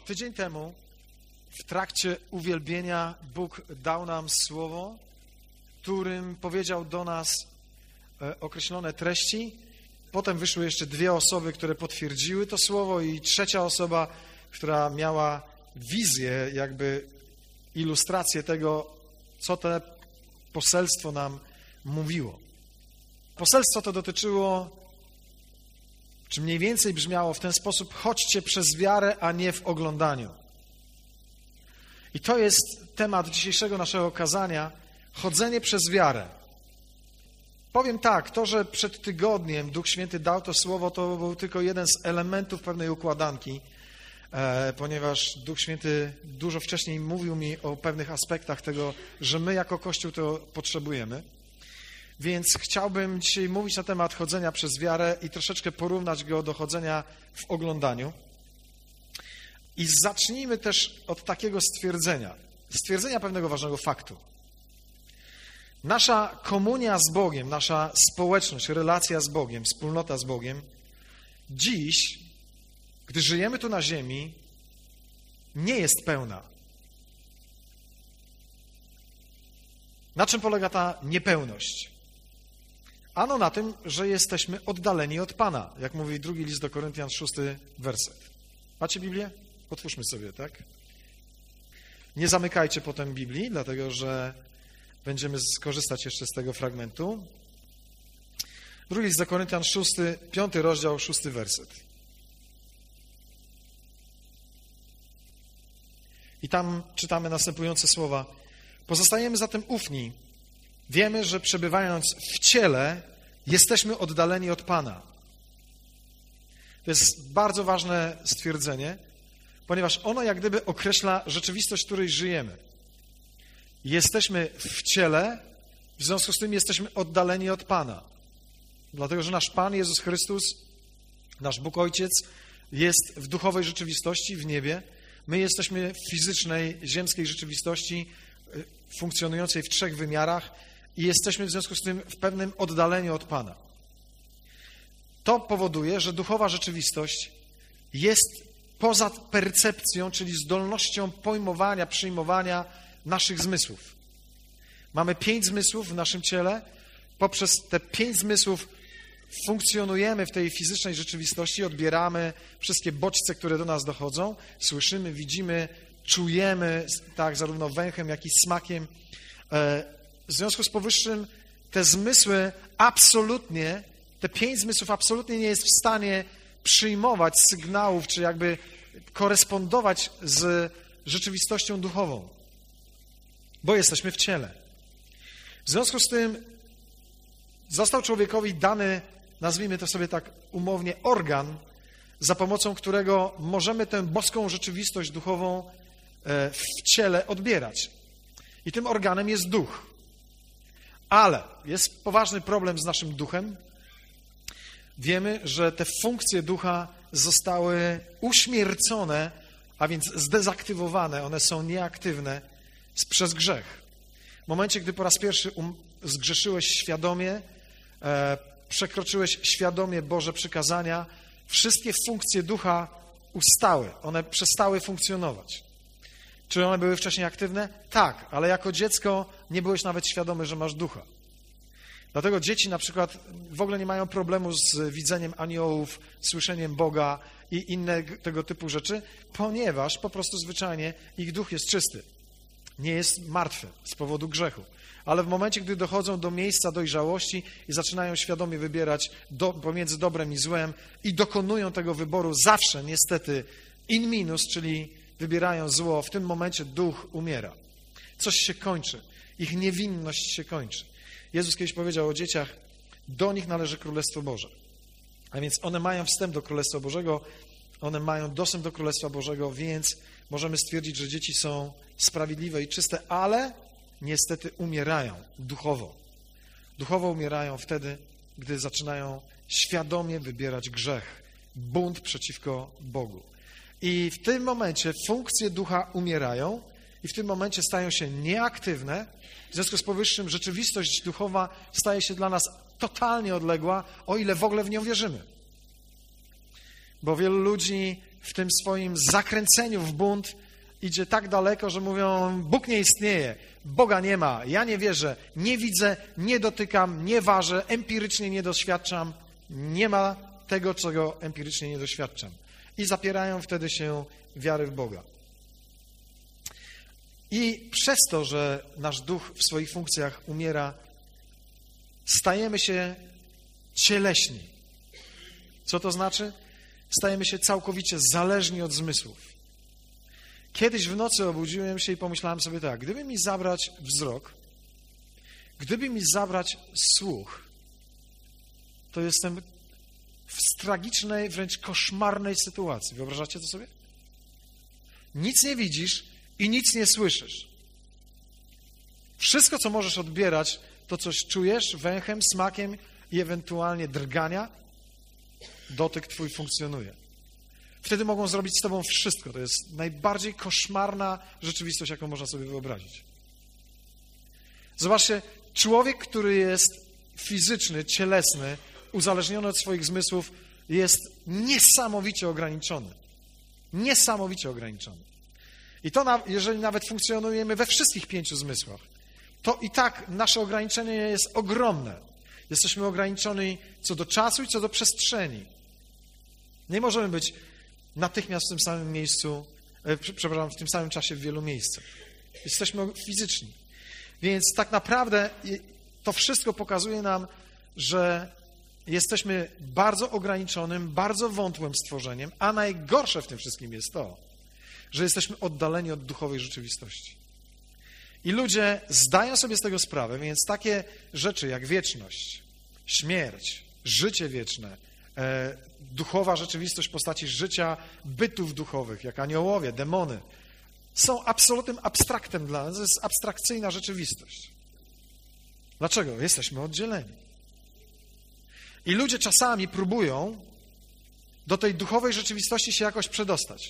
Tydzień temu w trakcie uwielbienia Bóg dał nam słowo, którym powiedział do nas określone treści. Potem wyszły jeszcze dwie osoby, które potwierdziły to słowo i trzecia osoba, która miała wizję, jakby ilustrację tego, co to poselstwo nam mówiło. Poselstwo to dotyczyło, czy mniej więcej brzmiało w ten sposób: chodźcie przez wiarę, a nie w oglądaniu. I to jest temat dzisiejszego naszego kazania: chodzenie przez wiarę. Powiem tak, to, że przed tygodniem Duch Święty dał to słowo, to był tylko jeden z elementów pewnej układanki, ponieważ Duch Święty dużo wcześniej mówił mi o pewnych aspektach tego, że my jako Kościół to potrzebujemy. Więc chciałbym dzisiaj mówić na temat chodzenia przez wiarę i troszeczkę porównać go do chodzenia w oglądaniu. I zacznijmy też od takiego stwierdzenia pewnego ważnego faktu. Nasza komunia z Bogiem, nasza społeczność, relacja z Bogiem, wspólnota z Bogiem, dziś, gdy żyjemy tu na ziemi, nie jest pełna. Na czym polega ta niepełność? Ano na tym, że jesteśmy oddaleni od Pana, jak mówi 2 list do Koryntian, 6 werset. Macie Biblię? Otwórzmy sobie, tak? Nie zamykajcie potem Biblii, dlatego że będziemy skorzystać jeszcze z tego fragmentu. 2 list do Koryntian, 5 rozdział, 6 werset. I tam czytamy następujące słowa. Pozostajemy zatem ufni. Wiemy, że przebywając w ciele, jesteśmy oddaleni od Pana. To jest bardzo ważne stwierdzenie, ponieważ ono jak gdyby określa rzeczywistość, w której żyjemy. Jesteśmy w ciele, w związku z tym jesteśmy oddaleni od Pana. Dlatego, że nasz Pan Jezus Chrystus, nasz Bóg Ojciec jest w duchowej rzeczywistości, w niebie. My jesteśmy w fizycznej, ziemskiej rzeczywistości, funkcjonującej w 3 wymiarach i jesteśmy w związku z tym w pewnym oddaleniu od Pana. To powoduje, że duchowa rzeczywistość jest poza percepcją, czyli zdolnością pojmowania, przyjmowania naszych zmysłów. Mamy 5 zmysłów w naszym ciele. Poprzez te 5 zmysłów funkcjonujemy w tej fizycznej rzeczywistości, odbieramy wszystkie bodźce, które do nas dochodzą, słyszymy, widzimy, czujemy, tak, zarówno węchem, jak i smakiem. W związku z powyższym te zmysły absolutnie, te 5 zmysłów absolutnie nie jest w stanie przyjmować sygnałów, czy jakby korespondować z rzeczywistością duchową, bo jesteśmy w ciele. W związku z tym został człowiekowi dany, nazwijmy to sobie tak umownie, organ, za pomocą którego możemy tę boską rzeczywistość duchową w ciele odbierać. I tym organem jest duch. Ale jest poważny problem z naszym duchem. Wiemy, że te funkcje ducha zostały uśmiercone, a więc zdezaktywowane, one są nieaktywne przez grzech. W momencie, gdy po raz pierwszy zgrzeszyłeś świadomie, przekroczyłeś świadomie Boże przykazania, wszystkie funkcje ducha ustały, one przestały funkcjonować. Czy one były wcześniej aktywne? Tak, ale jako dziecko nie byłeś nawet świadomy, że masz ducha. Dlatego dzieci na przykład w ogóle nie mają problemu z widzeniem aniołów, słyszeniem Boga i inne tego typu rzeczy, ponieważ po prostu zwyczajnie ich duch jest czysty. Nie jest martwy z powodu grzechu. Ale w momencie, gdy dochodzą do miejsca dojrzałości i zaczynają świadomie wybierać pomiędzy dobrem i złem i dokonują tego wyboru zawsze niestety in minus, czyli wybierają zło, w tym momencie duch umiera. Coś się kończy. Ich niewinność się kończy. Jezus kiedyś powiedział o dzieciach: do nich należy Królestwo Boże. A więc one mają wstęp do Królestwa Bożego, one mają dostęp do Królestwa Bożego, więc możemy stwierdzić, że dzieci są sprawiedliwe i czyste, ale niestety umierają duchowo. Duchowo umierają wtedy, gdy zaczynają świadomie wybierać grzech, bunt przeciwko Bogu. I w tym momencie funkcje ducha umierają i w tym momencie stają się nieaktywne. W związku z powyższym rzeczywistość duchowa staje się dla nas totalnie odległa, o ile w ogóle w nią wierzymy. Bo wielu ludzi w tym swoim zakręceniu w bunt idzie tak daleko, że mówią, Bóg nie istnieje, Boga nie ma, ja nie wierzę, nie widzę, nie dotykam, nie ważę, empirycznie nie doświadczam, nie ma tego, czego empirycznie nie doświadczam. I zapierają wtedy się wiary w Boga. I przez to, że nasz duch w swoich funkcjach umiera, stajemy się cieleśni. Co to znaczy? Stajemy się całkowicie zależni od zmysłów. Kiedyś w nocy obudziłem się i pomyślałem sobie tak, gdyby mi zabrać wzrok, gdyby mi zabrać słuch, to jestem w tragicznej, wręcz koszmarnej sytuacji. Wyobrażacie to sobie? Nic nie widzisz i nic nie słyszysz. Wszystko, co możesz odbierać, to coś czujesz węchem, smakiem i ewentualnie drgania, dotyk twój funkcjonuje. Wtedy mogą zrobić z tobą wszystko. To jest najbardziej koszmarna rzeczywistość, jaką można sobie wyobrazić. Zobaczcie, człowiek, który jest fizyczny, cielesny, uzależniony od swoich zmysłów, jest niesamowicie ograniczony. Niesamowicie ograniczony. I to, jeżeli nawet funkcjonujemy we wszystkich 5 zmysłach, to i tak nasze ograniczenie jest ogromne. Jesteśmy ograniczeni co do czasu i co do przestrzeni. Nie możemy być natychmiast w tym samym miejscu, w tym samym czasie w wielu miejscach. Jesteśmy fizyczni. Więc tak naprawdę to wszystko pokazuje nam, że jesteśmy bardzo ograniczonym, bardzo wątłym stworzeniem, a najgorsze w tym wszystkim jest to, że jesteśmy oddaleni od duchowej rzeczywistości. I ludzie zdają sobie z tego sprawę, więc takie rzeczy jak wieczność, śmierć, życie wieczne, duchowa rzeczywistość w postaci życia bytów duchowych, jak aniołowie, demony, są absolutnym abstraktem dla nas, to jest abstrakcyjna rzeczywistość. Dlaczego? Jesteśmy oddzieleni. I ludzie czasami próbują do tej duchowej rzeczywistości się jakoś przedostać.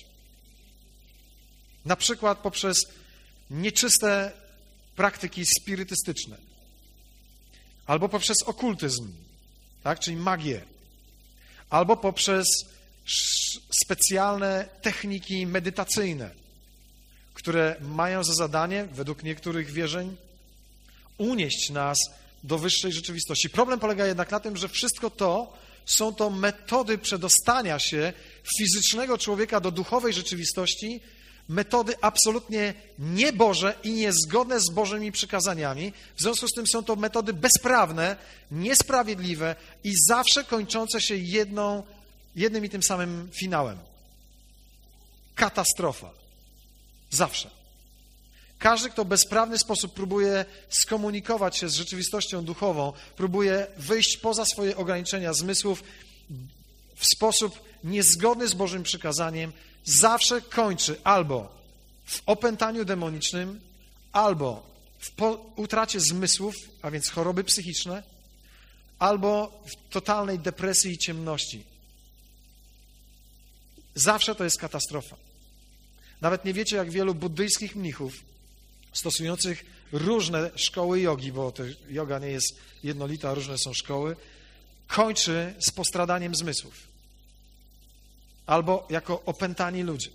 Na przykład poprzez nieczyste praktyki spirytystyczne, albo poprzez okultyzm, tak, czyli magię, albo poprzez specjalne techniki medytacyjne, które mają za zadanie, według niektórych wierzeń, unieść nas do wyższej rzeczywistości. Problem polega jednak na tym, że wszystko to są to metody przedostania się fizycznego człowieka do duchowej rzeczywistości, metody absolutnie nieboże i niezgodne z Bożymi przykazaniami. W związku z tym są to metody bezprawne, niesprawiedliwe i zawsze kończące się jednym i tym samym finałem. Katastrofa. Zawsze. Każdy, kto w bezprawny sposób próbuje skomunikować się z rzeczywistością duchową, próbuje wyjść poza swoje ograniczenia zmysłów w sposób niezgodny z Bożym przykazaniem, zawsze kończy albo w opętaniu demonicznym, albo w utracie zmysłów, a więc choroby psychiczne, albo w totalnej depresji i ciemności. Zawsze to jest katastrofa. Nawet nie wiecie, jak wielu buddyjskich mnichów stosujących różne szkoły jogi, bo to joga nie jest jednolita, różne są szkoły, kończy z postradaniem zmysłów. Albo jako opętani ludzie.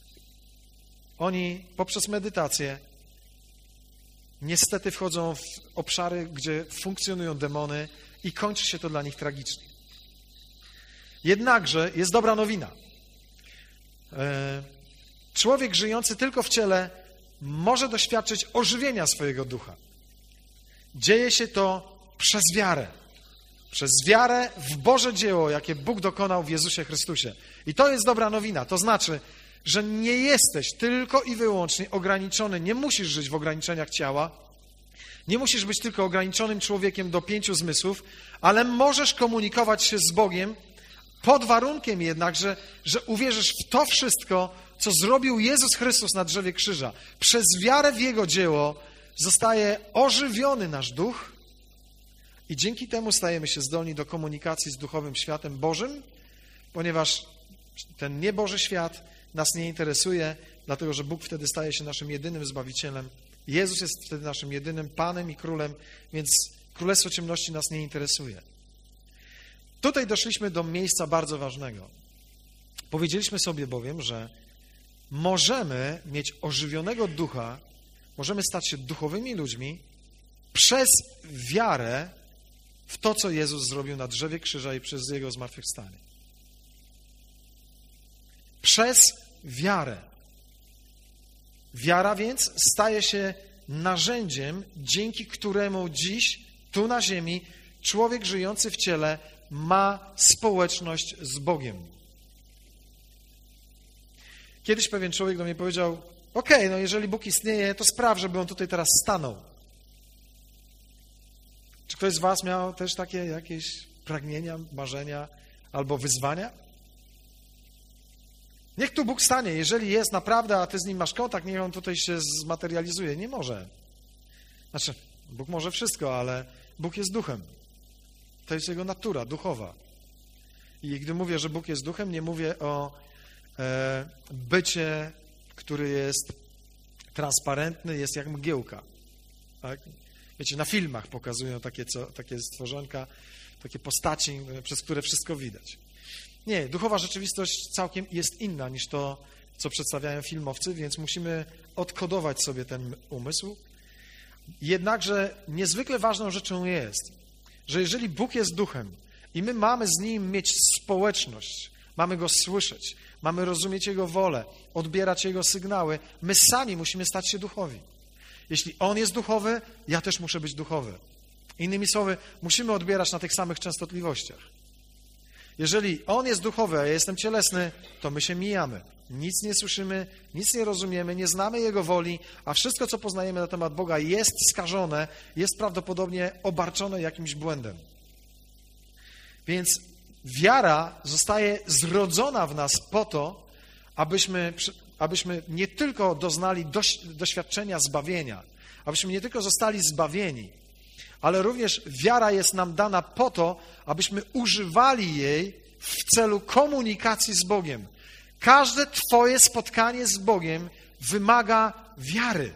Oni poprzez medytację niestety wchodzą w obszary, gdzie funkcjonują demony i kończy się to dla nich tragicznie. Jednakże jest dobra nowina. Człowiek żyjący tylko w ciele może doświadczyć ożywienia swojego ducha. Dzieje się to przez wiarę. Przez wiarę w Boże dzieło, jakie Bóg dokonał w Jezusie Chrystusie. I to jest dobra nowina. To znaczy, że nie jesteś tylko i wyłącznie ograniczony. Nie musisz żyć w ograniczeniach ciała. Nie musisz być tylko ograniczonym człowiekiem do 5 zmysłów, ale możesz komunikować się z Bogiem pod warunkiem jednak, że uwierzysz w to wszystko, co zrobił Jezus Chrystus na drzewie krzyża. Przez wiarę w Jego dzieło zostaje ożywiony nasz duch i dzięki temu stajemy się zdolni do komunikacji z duchowym światem Bożym, ponieważ ten nieboży świat nas nie interesuje, dlatego że Bóg wtedy staje się naszym jedynym Zbawicielem. Jezus jest wtedy naszym jedynym Panem i Królem, więc Królestwo Ciemności nas nie interesuje. Tutaj doszliśmy do miejsca bardzo ważnego. Powiedzieliśmy sobie bowiem, że możemy mieć ożywionego ducha, możemy stać się duchowymi ludźmi przez wiarę w to, co Jezus zrobił na drzewie krzyża i przez Jego zmartwychwstanie. Przez wiarę. Wiara więc staje się narzędziem, dzięki któremu dziś, tu na ziemi, człowiek żyjący w ciele ma społeczność z Bogiem. Kiedyś pewien człowiek do mnie powiedział, okej, no jeżeli Bóg istnieje, to spraw, żeby On tutaj teraz stanął. Czy ktoś z was miał też takie jakieś pragnienia, marzenia albo wyzwania? Niech tu Bóg stanie. Jeżeli jest naprawdę, a ty z Nim masz kontakt, niech On tutaj się zmaterializuje. Nie może. Znaczy, Bóg może wszystko, ale Bóg jest duchem. To jest Jego natura, duchowa. I gdy mówię, że Bóg jest duchem, nie mówię o bycie, który jest transparentny, jest jak mgiełka. Tak? Wiecie, na filmach pokazują takie stworzonka, takie postaci, przez które wszystko widać. Nie, duchowa rzeczywistość całkiem jest inna niż to, co przedstawiają filmowcy, więc musimy odkodować sobie ten umysł. Jednakże niezwykle ważną rzeczą jest, że jeżeli Bóg jest duchem i my mamy z Nim mieć społeczność, mamy Go słyszeć, mamy rozumieć Jego wolę, odbierać Jego sygnały, my sami musimy stać się duchowi. Jeśli On jest duchowy, ja też muszę być duchowy. Innymi słowy, musimy odbierać na tych samych częstotliwościach. Jeżeli On jest duchowy, a ja jestem cielesny, to my się mijamy. Nic nie słyszymy, nic nie rozumiemy, nie znamy Jego woli, a wszystko, co poznajemy na temat Boga, jest skażone, jest prawdopodobnie obarczone jakimś błędem. Więc wiara zostaje zrodzona w nas po to, abyśmy nie tylko doznali doświadczenia zbawienia, abyśmy nie tylko zostali zbawieni, ale również wiara jest nam dana po to, abyśmy używali jej w celu komunikacji z Bogiem. Każde Twoje spotkanie z Bogiem wymaga wiary.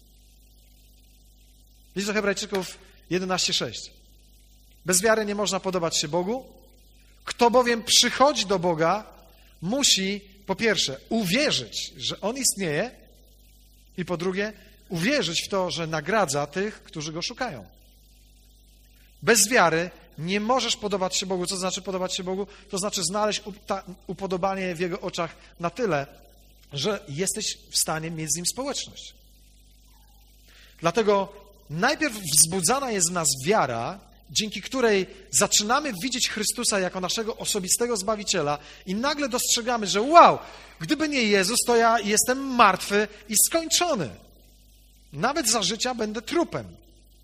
List do Hebrajczyków 11:6. Bez wiary nie można podobać się Bogu. Kto bowiem przychodzi do Boga, musi po pierwsze uwierzyć, że On istnieje i po drugie uwierzyć w to, że nagradza tych, którzy Go szukają. Bez wiary nie możesz podobać się Bogu. Co to znaczy podobać się Bogu? To znaczy znaleźć upodobanie w Jego oczach na tyle, że jesteś w stanie mieć z Nim społeczność. Dlatego najpierw wzbudzana jest w nas wiara, dzięki której zaczynamy widzieć Chrystusa jako naszego osobistego Zbawiciela i nagle dostrzegamy, że wow, gdyby nie Jezus, to ja jestem martwy i skończony. Nawet za życia będę trupem.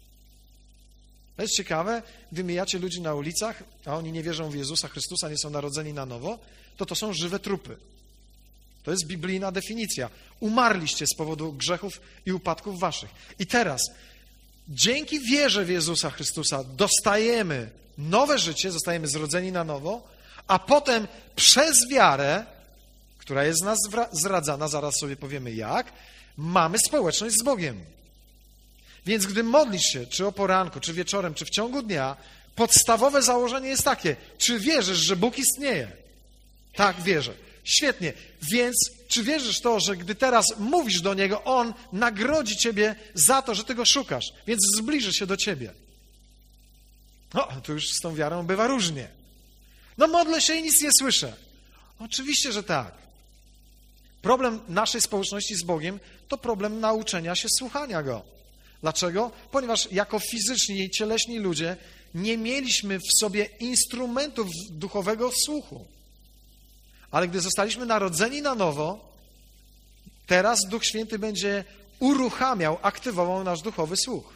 To jest ciekawe, gdy mijacie ludzi na ulicach, a oni nie wierzą w Jezusa Chrystusa, nie są narodzeni na nowo, to są żywe trupy. To jest biblijna definicja. Umarliście z powodu grzechów i upadków waszych. I teraz, dzięki wierze w Jezusa Chrystusa dostajemy nowe życie, zostajemy zrodzeni na nowo, a potem przez wiarę, która jest z nas zradzana, zaraz sobie powiemy jak, mamy społeczność z Bogiem. Więc gdy modlisz się, czy o poranku, czy wieczorem, czy w ciągu dnia, podstawowe założenie jest takie, czy wierzysz, że Bóg istnieje? Tak, wierzę. Świetnie. Więc czy wierzysz to, że gdy teraz mówisz do Niego, On nagrodzi ciebie za to, że Ty Go szukasz, więc zbliży się do ciebie? No, tu już z tą wiarą bywa różnie. No modlę się i nic nie słyszę. Oczywiście, że tak. Problem naszej społeczności z Bogiem to problem nauczenia się słuchania Go. Dlaczego? Ponieważ jako fizyczni i cieleśni ludzie nie mieliśmy w sobie instrumentów duchowego słuchu. Ale gdy zostaliśmy narodzeni na nowo, teraz Duch Święty będzie uruchamiał, aktywował nasz duchowy słuch.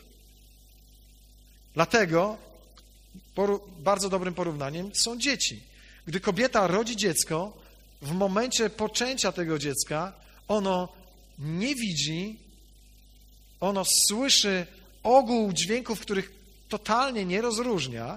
Dlatego bardzo dobrym porównaniem są dzieci. Gdy kobieta rodzi dziecko, w momencie poczęcia tego dziecka ono nie widzi, ono słyszy ogół dźwięków, których totalnie nie rozróżnia.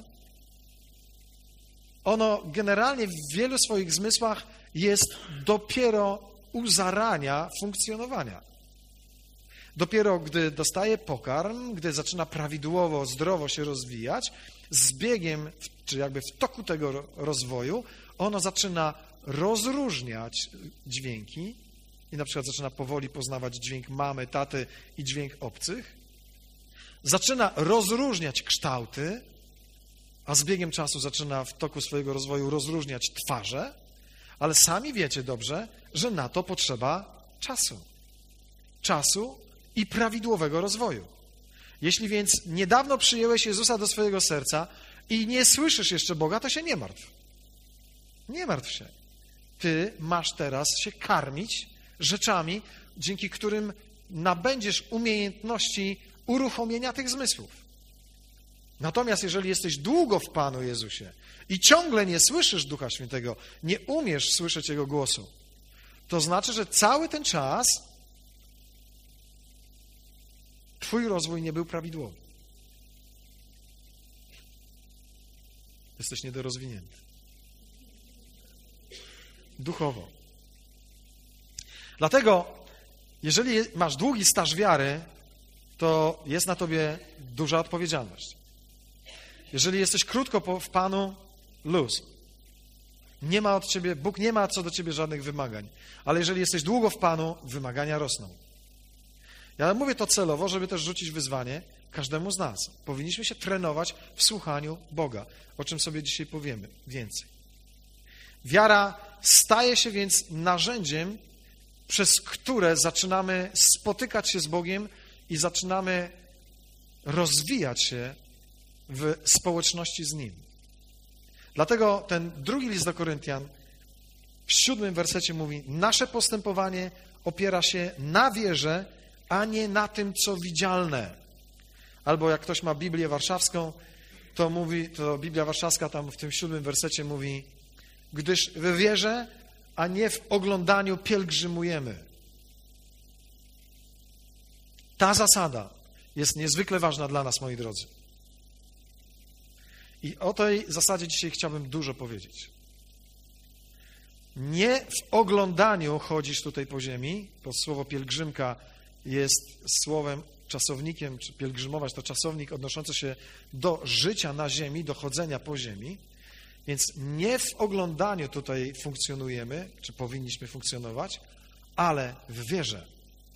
Ono generalnie w wielu swoich zmysłach jest dopiero u zarania funkcjonowania. Dopiero gdy dostaje pokarm, gdy zaczyna prawidłowo, zdrowo się rozwijać, z biegiem, czy jakby w toku tego rozwoju, ono zaczyna rozróżniać dźwięki i na przykład zaczyna powoli poznawać dźwięk mamy, taty i dźwięk obcych, zaczyna rozróżniać kształty, a z biegiem czasu zaczyna w toku swojego rozwoju rozróżniać twarze, ale sami wiecie dobrze, że na to potrzeba czasu. Czasu i prawidłowego rozwoju. Jeśli więc niedawno przyjęłeś Jezusa do swojego serca i nie słyszysz jeszcze Boga, to się nie martw. Nie martw się. Ty masz teraz się karmić rzeczami, dzięki którym nabędziesz umiejętności uruchomienia tych zmysłów. Natomiast jeżeli jesteś długo w Panu Jezusie i ciągle nie słyszysz Ducha Świętego, nie umiesz słyszeć Jego głosu, to znaczy, że cały ten czas twój rozwój nie był prawidłowy. Jesteś niedorozwinięty. Duchowo. Dlatego, jeżeli masz długi staż wiary, to jest na tobie duża odpowiedzialność. Jeżeli jesteś krótko w Panu, luz. Nie ma od ciebie, Bóg nie ma co do ciebie żadnych wymagań. Ale jeżeli jesteś długo w Panu, wymagania rosną. Ja mówię to celowo, żeby też rzucić wyzwanie każdemu z nas. Powinniśmy się trenować w słuchaniu Boga, o czym sobie dzisiaj powiemy więcej. Wiara staje się więc narzędziem, przez które zaczynamy spotykać się z Bogiem i zaczynamy rozwijać się w społeczności z Nim. Dlatego ten drugi list do Koryntian w 7 wersecie mówi: nasze postępowanie opiera się na wierze, a nie na tym, co widzialne. Albo jak ktoś ma Biblię warszawską, to Biblia warszawska tam w tym 7 wersecie mówi: gdyż w wierze, a nie w oglądaniu pielgrzymujemy. Ta zasada jest niezwykle ważna dla nas, moi drodzy. I o tej zasadzie dzisiaj chciałbym dużo powiedzieć. Nie w oglądaniu chodzisz tutaj po ziemi, bo słowo pielgrzymka jest słowem, czasownikiem, czy pielgrzymować to czasownik odnoszący się do życia na ziemi, do chodzenia po ziemi. Więc nie w oglądaniu tutaj funkcjonujemy, czy powinniśmy funkcjonować, ale w wierze.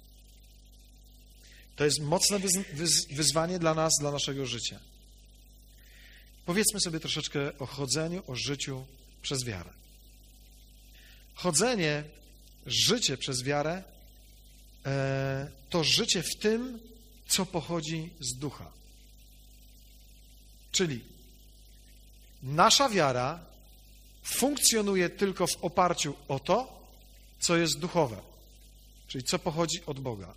To jest mocne wyzwanie dla nas, dla naszego życia. Powiedzmy sobie troszeczkę o chodzeniu, o życiu przez wiarę. Chodzenie, życie przez wiarę to życie w tym, co pochodzi z ducha. Czyli nasza wiara funkcjonuje tylko w oparciu o to, co jest duchowe, czyli co pochodzi od Boga.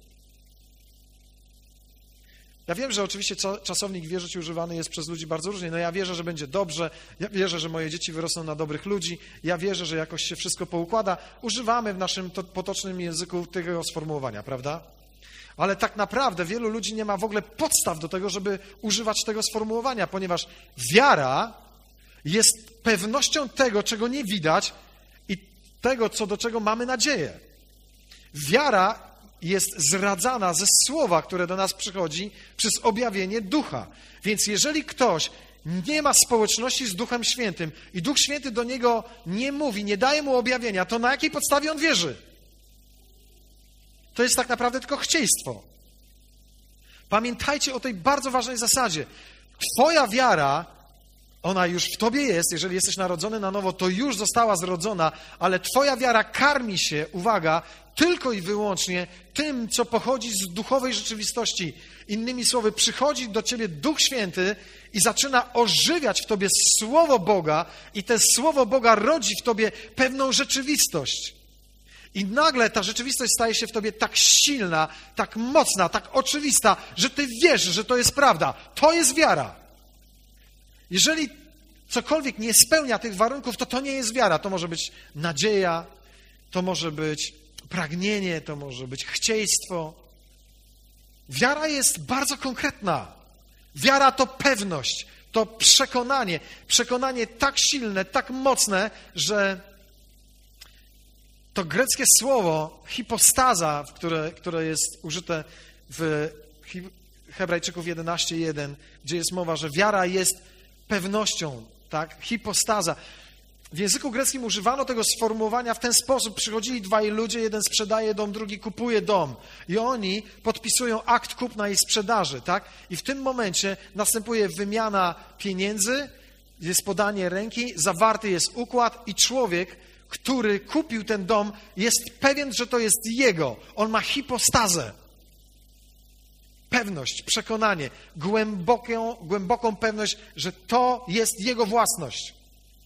Ja wiem, że oczywiście czasownik wierzyć używany jest przez ludzi bardzo różnie. No ja wierzę, że będzie dobrze, ja wierzę, że moje dzieci wyrosną na dobrych ludzi, ja wierzę, że jakoś się wszystko poukłada. Używamy w naszym potocznym języku tego sformułowania, prawda? Ale tak naprawdę wielu ludzi nie ma w ogóle podstaw do tego, żeby używać tego sformułowania, ponieważ wiara jest pewnością tego, czego nie widać i tego, do czego mamy nadzieję. Wiara jest zradzana ze słowa, które do nas przychodzi przez objawienie Ducha. Więc jeżeli ktoś nie ma społeczności z Duchem Świętym i Duch Święty do niego nie mówi, nie daje mu objawienia, to na jakiej podstawie on wierzy? To jest tak naprawdę tylko chcieństwo. Pamiętajcie o tej bardzo ważnej zasadzie. Twoja wiara, ona już w tobie jest, jeżeli jesteś narodzony na nowo, to już została zrodzona, ale twoja wiara karmi się, uwaga, tylko i wyłącznie tym, co pochodzi z duchowej rzeczywistości. Innymi słowy, przychodzi do ciebie Duch Święty i zaczyna ożywiać w tobie Słowo Boga i to Słowo Boga rodzi w tobie pewną rzeczywistość. I nagle ta rzeczywistość staje się w tobie tak silna, tak mocna, tak oczywista, że ty wierzysz, że to jest prawda. To jest wiara. Jeżeli cokolwiek nie spełnia tych warunków, to nie jest wiara. To może być nadzieja, to może być pragnienie, to może być chcieństwo. Wiara jest bardzo konkretna. Wiara to pewność, to przekonanie. Przekonanie tak silne, tak mocne, że to greckie słowo hipostaza, które jest użyte w Hebrajczyków 11:1, gdzie jest mowa, że wiara jest pewnością, tak? Hipostaza. W języku greckim używano tego sformułowania w ten sposób. Przychodzili dwaj ludzie, jeden sprzedaje dom, drugi kupuje dom. I oni podpisują akt kupna i sprzedaży, tak? I w tym momencie następuje wymiana pieniędzy, jest podanie ręki, zawarty jest układ i człowiek, który kupił ten dom, jest pewien, że to jest jego. On ma hipostazę. Pewność, przekonanie, głęboką pewność, że to jest jego własność.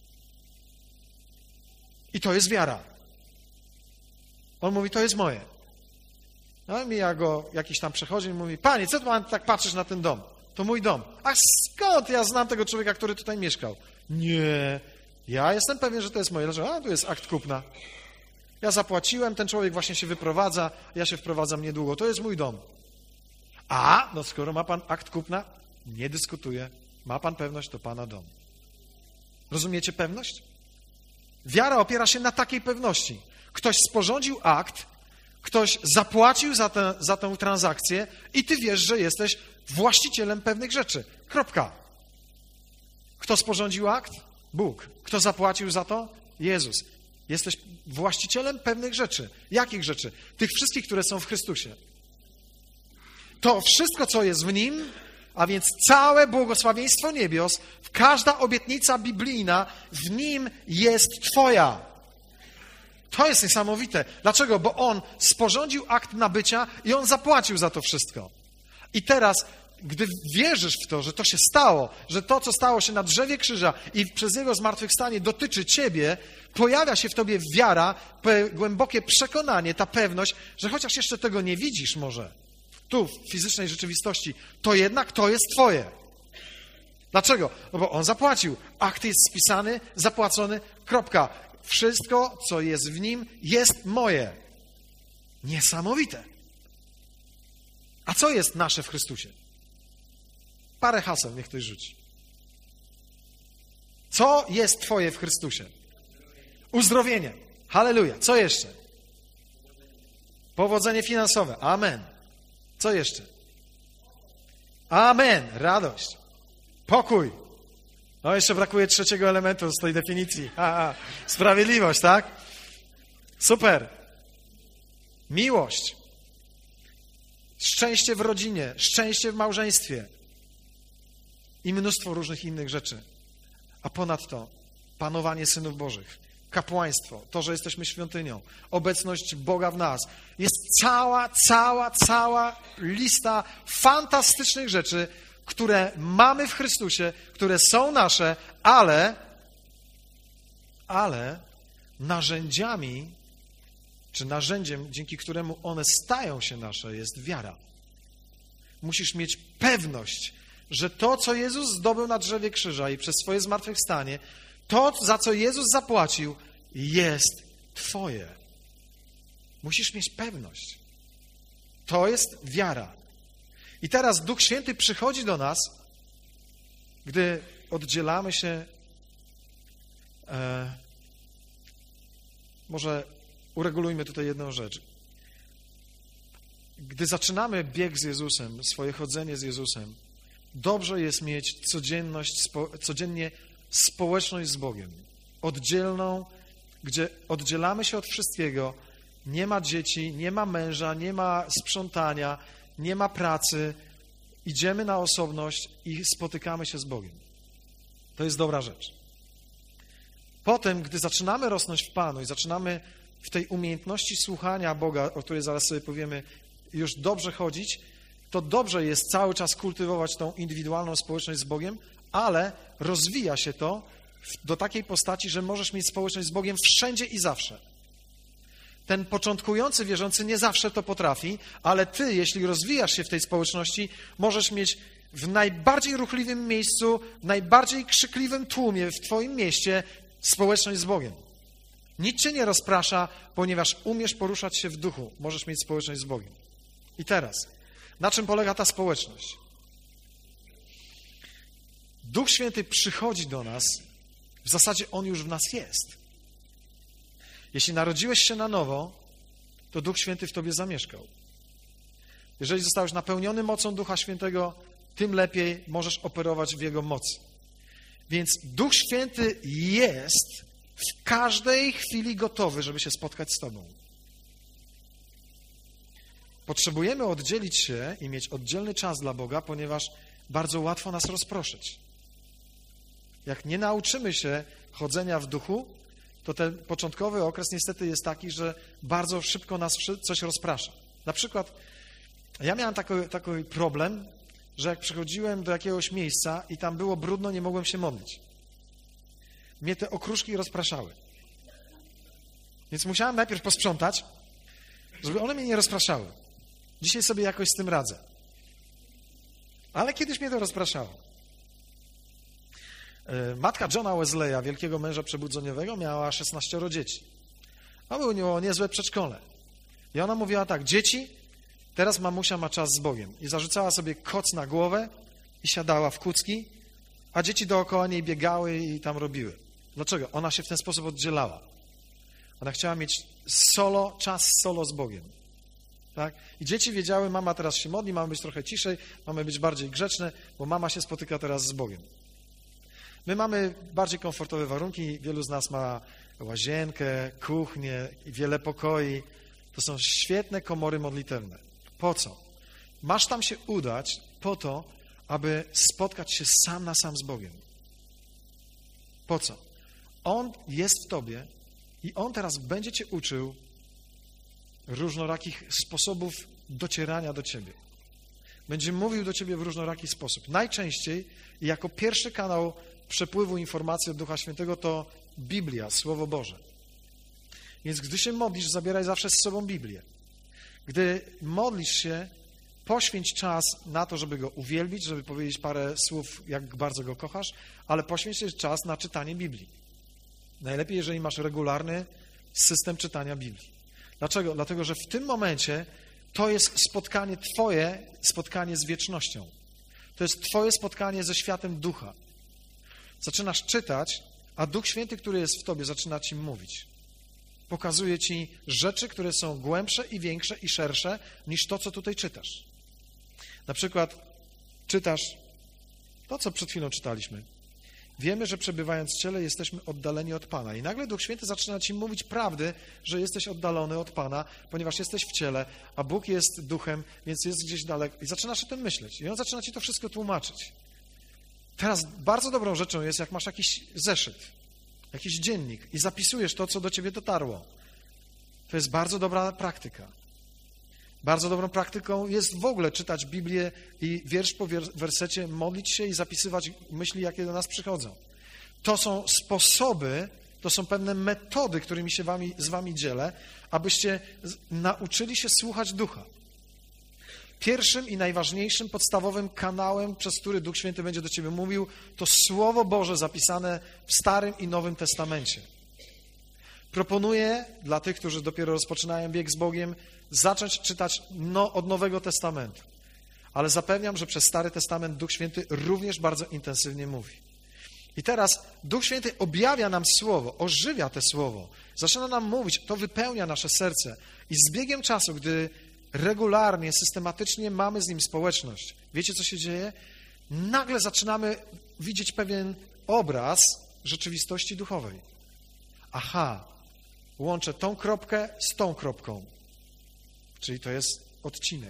I to jest wiara. On mówi, to jest moje. No i mija go jakiś tam przechodzień i mówi, panie, co pan tak patrzysz na ten dom? To mój dom. A skąd ja znam tego człowieka, który tutaj mieszkał? Nie, ja jestem pewien, że to jest moje. Dlaczego? A, tu jest akt kupna. Ja zapłaciłem, ten człowiek właśnie się wyprowadza, ja się wprowadzam niedługo. To jest mój dom. A, no skoro ma pan akt kupna, nie dyskutuję. Ma pan pewność, to pana dom. Rozumiecie pewność? Wiara opiera się na takiej pewności. Ktoś sporządził akt, ktoś zapłacił za tę transakcję i ty wiesz, że jesteś właścicielem pewnych rzeczy. Kropka. Kto sporządził akt? Bóg. Kto zapłacił za to? Jezus. Jesteś właścicielem pewnych rzeczy. Jakich rzeczy? Tych wszystkich, które są w Chrystusie. To wszystko, co jest w Nim, a więc całe błogosławieństwo niebios, każda obietnica biblijna w Nim jest Twoja. To jest niesamowite. Dlaczego? Bo On sporządził akt nabycia i On zapłacił za to wszystko. I teraz, gdy wierzysz w to, że to się stało, że to, co stało się na drzewie krzyża i przez Jego zmartwychwstanie dotyczy Ciebie, pojawia się w Tobie wiara, głębokie przekonanie, ta pewność, że chociaż jeszcze tego nie widzisz może, tu, w fizycznej rzeczywistości, to jednak to jest Twoje. Dlaczego? No bo On zapłacił. Akt jest spisany, zapłacony, kropka. Wszystko, co jest w Nim, jest moje. Niesamowite. A co jest nasze w Chrystusie? Parę haseł niech ktoś rzuci. Co jest Twoje w Chrystusie? Uzdrowienie. Halleluja. Co jeszcze? Powodzenie finansowe. Amen. Co jeszcze? Amen. Radość. Pokój. No jeszcze brakuje trzeciego elementu z tej definicji. Sprawiedliwość, tak? Super. Miłość. Szczęście w rodzinie, szczęście w małżeństwie i mnóstwo różnych innych rzeczy. A ponadto panowanie synów Bożych, kapłaństwo, to, że jesteśmy świątynią, obecność Boga w nas. Jest cała lista fantastycznych rzeczy, które mamy w Chrystusie, które są nasze, ale narzędziami, czy narzędziem, dzięki któremu one stają się nasze, jest wiara. Musisz mieć pewność, że to, co Jezus zdobył na drzewie krzyża i przez swoje zmartwychwstanie, to, za co Jezus zapłacił, jest Twoje. Musisz mieć pewność. To jest wiara. I teraz Duch Święty przychodzi do nas, gdy oddzielamy się. Może uregulujmy tutaj jedną rzecz. Gdy zaczynamy bieg z Jezusem, swoje chodzenie z Jezusem, dobrze jest mieć codziennie społeczność z Bogiem. Oddzielną, gdzie oddzielamy się od wszystkiego. Nie ma dzieci, nie ma męża, nie ma sprzątania, nie ma pracy. Idziemy na osobność i spotykamy się z Bogiem. To jest dobra rzecz. Potem, gdy zaczynamy rosnąć w Panu i zaczynamy w tej umiejętności słuchania Boga, o której zaraz sobie powiemy, już dobrze chodzić, to dobrze jest cały czas kultywować tą indywidualną społeczność z Bogiem, ale rozwija się to do takiej postaci, że możesz mieć społeczność z Bogiem wszędzie i zawsze. Ten początkujący wierzący nie zawsze to potrafi, ale ty, jeśli rozwijasz się w tej społeczności, możesz mieć w najbardziej ruchliwym miejscu, w najbardziej krzykliwym tłumie w twoim mieście społeczność z Bogiem. Nic cię nie rozprasza, ponieważ umiesz poruszać się w duchu. Możesz mieć społeczność z Bogiem. I teraz, na czym polega ta społeczność? Duch Święty przychodzi do nas, w zasadzie On już w nas jest. Jeśli narodziłeś się na nowo, to Duch Święty w tobie zamieszkał. Jeżeli zostałeś napełniony mocą Ducha Świętego, tym lepiej możesz operować w Jego mocy. Więc Duch Święty jest w każdej chwili gotowy, żeby się spotkać z Tobą. Potrzebujemy oddzielić się i mieć oddzielny czas dla Boga, ponieważ bardzo łatwo nas rozproszyć. Jak nie nauczymy się chodzenia w duchu, to ten początkowy okres niestety jest taki, że bardzo szybko nas coś rozprasza. Na przykład ja miałem taki problem, że jak przychodziłem do jakiegoś miejsca i tam było brudno, nie mogłem się modlić. Mnie te okruszki rozpraszały. Więc musiałem najpierw posprzątać, żeby one mnie nie rozpraszały. Dzisiaj sobie jakoś z tym radzę. Ale kiedyś mnie to rozpraszało. Matka Johna Wesleya, wielkiego męża przebudzeniowego, miała 16 dzieci. A było u niego niezłe przedszkole. I ona mówiła tak: dzieci, teraz mamusia ma czas z Bogiem. I zarzucała sobie koc na głowę i siadała w kucki, a dzieci dookoła niej biegały i tam robiły. Dlaczego? Ona się w ten sposób oddzielała. Ona chciała mieć czas solo z Bogiem. Tak? I dzieci wiedziały, mama teraz się modli, mamy być trochę ciszej, mamy być bardziej grzeczne, bo mama się spotyka teraz z Bogiem. My mamy bardziej komfortowe warunki, wielu z nas ma łazienkę, kuchnię, wiele pokoi. To są świetne komory modlitewne. Po co? Masz tam się udać po to, aby spotkać się sam na sam z Bogiem. Po co? On jest w tobie i On teraz będzie cię uczył różnorakich sposobów docierania do ciebie. Będzie mówił do ciebie w różnoraki sposób. Najczęściej jako pierwszy kanał przepływu informacji od Ducha Świętego to Biblia, Słowo Boże. Więc gdy się modlisz, zabieraj zawsze z sobą Biblię. Gdy modlisz się, poświęć czas na to, żeby Go uwielbić, żeby powiedzieć parę słów, jak bardzo Go kochasz, ale poświęć też czas na czytanie Biblii. Najlepiej, jeżeli masz regularny system czytania Biblii. Dlaczego? Dlatego, że w tym momencie to jest spotkanie twoje, spotkanie z wiecznością. To jest twoje spotkanie ze światem ducha. Zaczynasz czytać, a Duch Święty, który jest w tobie, zaczyna ci mówić. Pokazuje ci rzeczy, które są głębsze i większe i szersze niż to, co tutaj czytasz. Na przykład czytasz to, co przed chwilą czytaliśmy. Wiemy, że przebywając w ciele jesteśmy oddaleni od Pana. I nagle Duch Święty zaczyna ci mówić prawdy, że jesteś oddalony od Pana, ponieważ jesteś w ciele, a Bóg jest duchem, więc jest gdzieś daleko. I zaczynasz o tym myśleć. I On zaczyna ci to wszystko tłumaczyć. Teraz bardzo dobrą rzeczą jest, jak masz jakiś zeszyt, jakiś dziennik i zapisujesz to, co do ciebie dotarło. To jest bardzo dobra praktyka. Bardzo dobrą praktyką jest w ogóle czytać Biblię i wiersz po wersecie modlić się i zapisywać myśli, jakie do nas przychodzą. To są sposoby, to są pewne metody, którymi się z wami dzielę, abyście nauczyli się słuchać Ducha. Pierwszym i najważniejszym, podstawowym kanałem, przez który Duch Święty będzie do ciebie mówił, to Słowo Boże zapisane w Starym i Nowym Testamencie. Proponuję dla tych, którzy dopiero rozpoczynają bieg z Bogiem, zacząć czytać od Nowego Testamentu. Ale zapewniam, że przez Stary Testament Duch Święty również bardzo intensywnie mówi. I teraz Duch Święty objawia nam Słowo, ożywia te Słowo, zaczyna nam mówić, to wypełnia nasze serce. I z biegiem czasu, gdy regularnie, systematycznie mamy z Nim społeczność, wiecie, co się dzieje? Nagle zaczynamy widzieć pewien obraz rzeczywistości duchowej. Aha, łączę tą kropkę z tą kropką. Czyli to jest odcinek.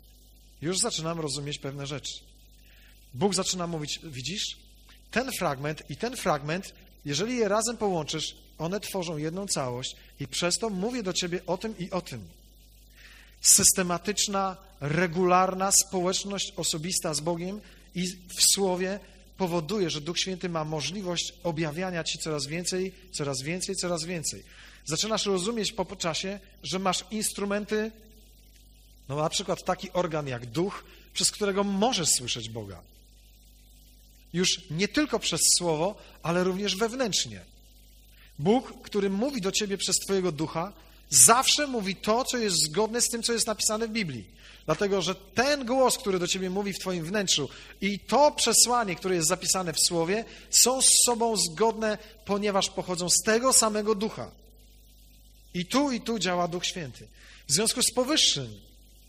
Już zaczynam rozumieć pewne rzeczy. Bóg zaczyna mówić, widzisz, ten fragment i ten fragment, jeżeli je razem połączysz, one tworzą jedną całość i przez to mówię do ciebie o tym i o tym. Systematyczna, regularna społeczność osobista z Bogiem i w Słowie powoduje, że Duch Święty ma możliwość objawiania ci coraz więcej, coraz więcej, coraz więcej. Zaczynasz rozumieć po czasie, że masz instrumenty, no na przykład taki organ jak duch, przez którego możesz słyszeć Boga. Już nie tylko przez Słowo, ale również wewnętrznie. Bóg, który mówi do ciebie przez twojego ducha, zawsze mówi to, co jest zgodne z tym, co jest napisane w Biblii. Dlatego, że ten głos, który do ciebie mówi w twoim wnętrzu i to przesłanie, które jest zapisane w Słowie, są z sobą zgodne, ponieważ pochodzą z tego samego ducha. I tu działa Duch Święty. W związku z powyższym,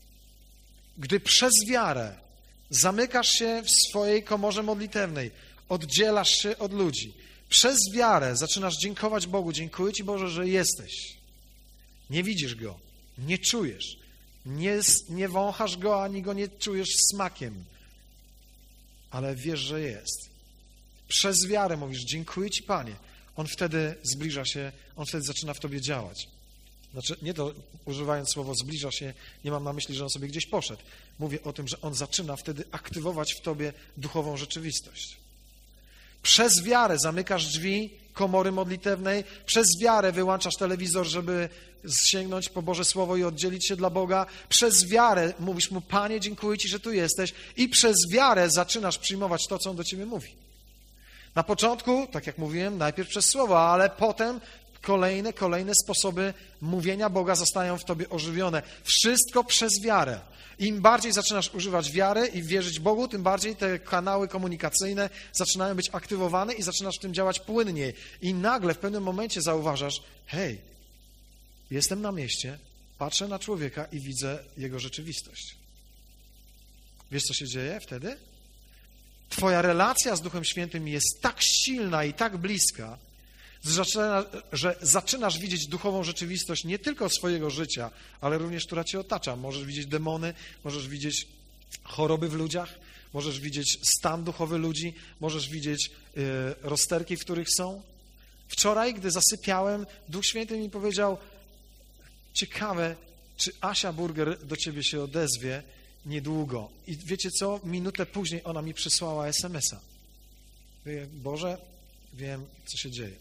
gdy przez wiarę zamykasz się w swojej komorze modlitewnej, oddzielasz się od ludzi, Przez wiarę zaczynasz dziękować Bogu. Dziękuję Ci, Boże, że jesteś. Nie widzisz Go, nie czujesz, nie wąchasz Go, ani Go nie czujesz smakiem, ale wiesz, że jest. Przez wiarę mówisz, dziękuję Ci, Panie. On wtedy zbliża się, on wtedy zaczyna w Tobie działać. Znaczy, nie to używając słowo zbliża się, nie mam na myśli, że on sobie gdzieś poszedł. Mówię o tym, że on zaczyna wtedy aktywować w Tobie duchową rzeczywistość. Przez wiarę zamykasz drzwi komory modlitewnej, przez wiarę wyłączasz telewizor, żeby sięgnąć po Boże Słowo i oddzielić się dla Boga. Przez wiarę mówisz Mu, Panie, dziękuję Ci, że tu jesteś i przez wiarę zaczynasz przyjmować to, co On do Ciebie mówi. Na początku, tak jak mówiłem, najpierw przez słowo, ale potem kolejne sposoby mówienia Boga zostają w Tobie ożywione. Wszystko przez wiarę. Im bardziej zaczynasz używać wiary i wierzyć Bogu, tym bardziej te kanały komunikacyjne zaczynają być aktywowane i zaczynasz w tym działać płynniej. I nagle w pewnym momencie zauważasz, hej, jestem na mieście, patrzę na człowieka i widzę jego rzeczywistość. Wiesz, co się dzieje wtedy? Twoja relacja z Duchem Świętym jest tak silna i tak bliska, że zaczynasz widzieć duchową rzeczywistość nie tylko swojego życia, ale również, która Cię otacza. Możesz widzieć demony, możesz widzieć choroby w ludziach, możesz widzieć stan duchowy ludzi, możesz widzieć rozterki, w których są. Wczoraj, gdy zasypiałem, Duch Święty mi powiedział, ciekawe, czy Asia Burger do Ciebie się odezwie niedługo. I wiecie co? Minutę później ona mi przysłała SMS-a. Mówię, Boże, wiem, co się dzieje.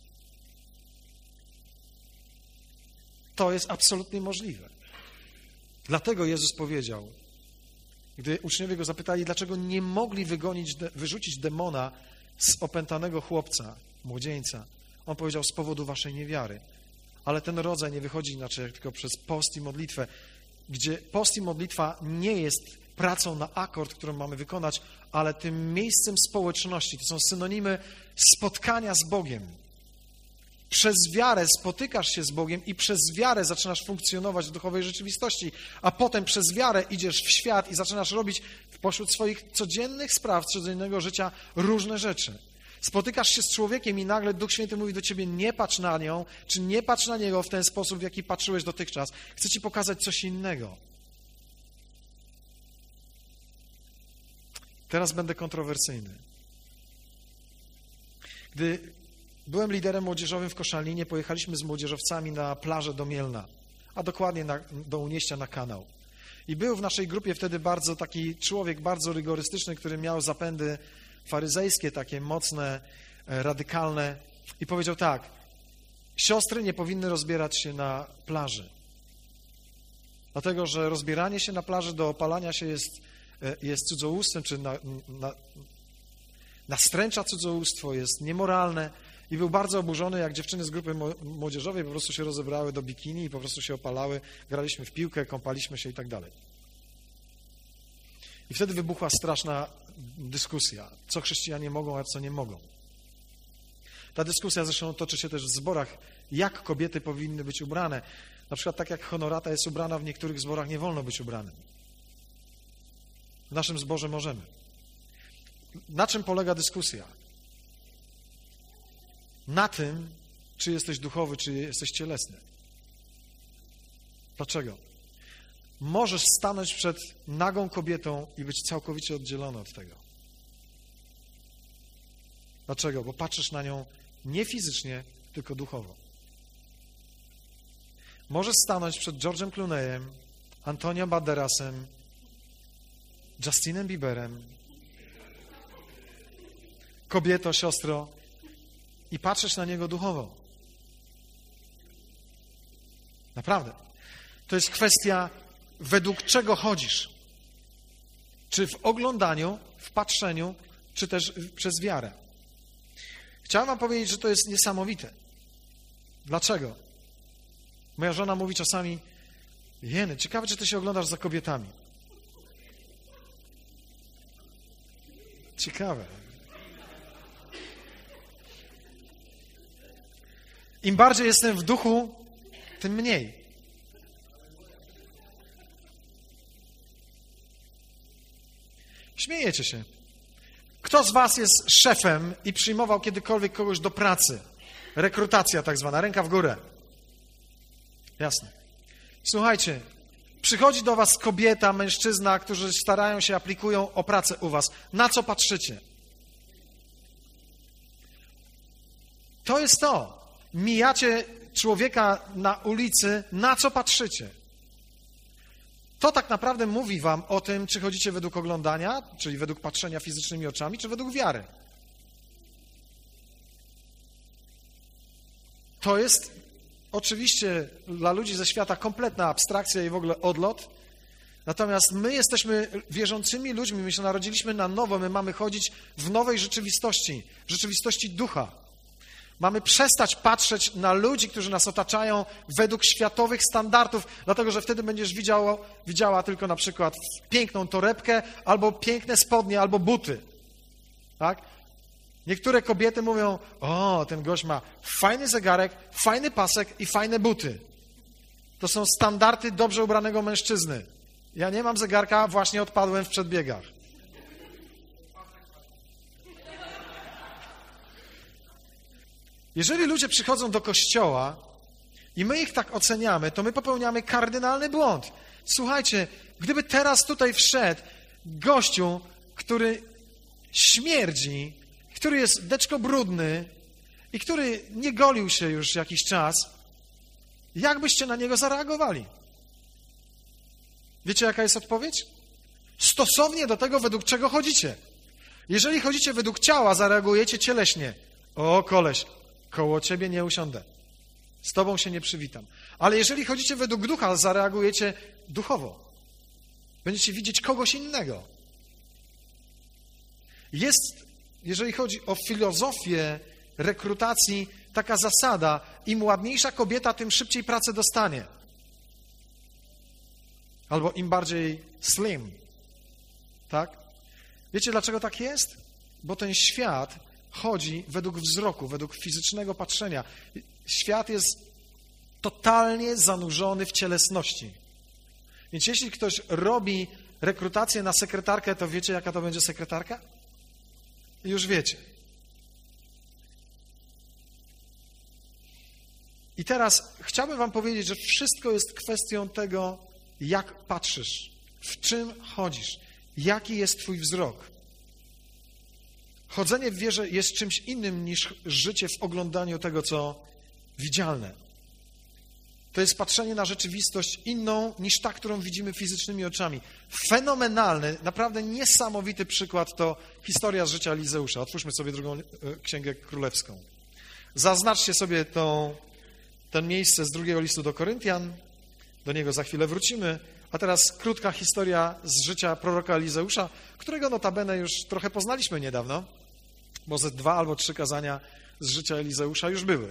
To jest absolutnie możliwe. Dlatego Jezus powiedział, gdy uczniowie Go zapytali, dlaczego nie mogli wyrzucić demona z opętanego chłopca, młodzieńca, On powiedział, z powodu waszej niewiary. Ale ten rodzaj nie wychodzi inaczej, jak tylko przez post i modlitwę, gdzie post i modlitwa nie jest pracą na akord, którą mamy wykonać, ale tym miejscem społeczności. To są synonimy spotkania z Bogiem. Przez wiarę spotykasz się z Bogiem i przez wiarę zaczynasz funkcjonować w duchowej rzeczywistości, a potem przez wiarę idziesz w świat i zaczynasz robić pośród swoich codziennych spraw, codziennego życia różne rzeczy. Spotykasz się z człowiekiem i nagle Duch Święty mówi do ciebie, nie patrz na nią, czy nie patrz na niego w ten sposób, w jaki patrzyłeś dotychczas. Chcę ci pokazać coś innego. Teraz będę kontrowersyjny. Gdy byłem liderem młodzieżowym w Koszalinie, pojechaliśmy z młodzieżowcami na plażę do Mielna, a dokładnie do Unieścia na kanał. I był w naszej grupie wtedy bardzo taki człowiek, bardzo rygorystyczny, który miał zapędy faryzejskie, takie mocne, radykalne i powiedział tak, siostry nie powinny rozbierać się na plaży, dlatego, że rozbieranie się na plaży do opalania się jest cudzołóstwem, czy nastręcza cudzołóstwo, jest niemoralne i był bardzo oburzony, jak dziewczyny z grupy młodzieżowej po prostu się rozebrały do bikini i po prostu się opalały, graliśmy w piłkę, kąpaliśmy się i tak dalej. I wtedy wybuchła straszna dyskusja, co chrześcijanie mogą, a co nie mogą. Ta dyskusja zresztą toczy się też w zborach, jak kobiety powinny być ubrane. Na przykład tak jak honorata jest ubrana, w niektórych zborach nie wolno być ubranym. W naszym zborze możemy. Na czym polega dyskusja? Na tym, czy jesteś duchowy, czy jesteś cielesny. Dlaczego? Możesz stanąć przed nagą kobietą i być całkowicie oddzielony od tego. Dlaczego? Bo patrzysz na nią nie fizycznie, tylko duchowo. Możesz stanąć przed George'em Clooneyem, Antonio Banderasem, Justinem Bieberem, kobieto, siostro, i patrzysz na niego duchowo. Naprawdę. To jest kwestia, według czego chodzisz. Czy w oglądaniu, w patrzeniu, czy też przez wiarę. Chciałem wam powiedzieć, że to jest niesamowite. Dlaczego? Moja żona mówi czasami, Jeny, ciekawe, czy ty się oglądasz za kobietami. Ciekawe. Im bardziej jestem w duchu, tym mniej. Śmiejecie się. Kto z was jest szefem i przyjmował kiedykolwiek kogoś do pracy? Rekrutacja tak zwana, ręka w górę. Jasne. Słuchajcie, przychodzi do was kobieta, mężczyzna, którzy starają się, aplikują o pracę u was. Na co patrzycie? To jest to. Mijacie człowieka na ulicy, na co patrzycie? To tak naprawdę mówi wam o tym, czy chodzicie według oglądania, czyli według patrzenia fizycznymi oczami, czy według wiary. To jest oczywiście dla ludzi ze świata kompletna abstrakcja i w ogóle odlot. Natomiast my jesteśmy wierzącymi ludźmi, my się narodziliśmy na nowo, my mamy chodzić w nowej rzeczywistości, w rzeczywistości ducha. Mamy przestać patrzeć na ludzi, którzy nas otaczają według światowych standardów, dlatego że wtedy będziesz widziała tylko na przykład piękną torebkę, albo piękne spodnie, albo buty. Tak? Niektóre kobiety mówią, o, ten gość ma fajny zegarek, fajny pasek i fajne buty. To są standardy dobrze ubranego mężczyzny. Ja nie mam zegarka, właśnie odpadłem w przedbiegach. Jeżeli ludzie przychodzą do kościoła i my ich tak oceniamy, to my popełniamy kardynalny błąd. Słuchajcie, gdyby teraz tutaj wszedł gościu, który śmierdzi, który jest deczkobrudny i który nie golił się już jakiś czas, jak byście na niego zareagowali? Wiecie, jaka jest odpowiedź? Stosownie do tego, według czego chodzicie. Jeżeli chodzicie według ciała, zareagujecie cieleśnie. O, koleś, koło ciebie nie usiądę. Z tobą się nie przywitam. Ale jeżeli chodzicie według ducha, zareagujecie duchowo. Będziecie widzieć kogoś innego. Jest, jeżeli chodzi o filozofię rekrutacji, taka zasada, im ładniejsza kobieta, tym szybciej pracę dostanie. Albo im bardziej slim. Tak? Wiecie, dlaczego tak jest? Bo ten świat chodzi według wzroku, według fizycznego patrzenia. Świat jest totalnie zanurzony w cielesności. Więc jeśli ktoś robi rekrutację na sekretarkę, to wiecie, jaka to będzie sekretarka? Już wiecie. I teraz chciałbym wam powiedzieć, że wszystko jest kwestią tego, jak patrzysz, w czym chodzisz, jaki jest twój wzrok. Chodzenie w wierze jest czymś innym niż życie w oglądaniu tego, co widzialne. To jest patrzenie na rzeczywistość inną niż ta, którą widzimy fizycznymi oczami. Fenomenalny, naprawdę niesamowity przykład to historia z życia Elizeusza. Otwórzmy sobie drugą księgę królewską. Zaznaczcie sobie ten miejsce z drugiego listu do Koryntian. Do niego za chwilę wrócimy. A teraz krótka historia z życia proroka Elizeusza, którego notabene już trochę poznaliśmy niedawno, bo ze 2 albo 3 kazania z życia Elizeusza już były.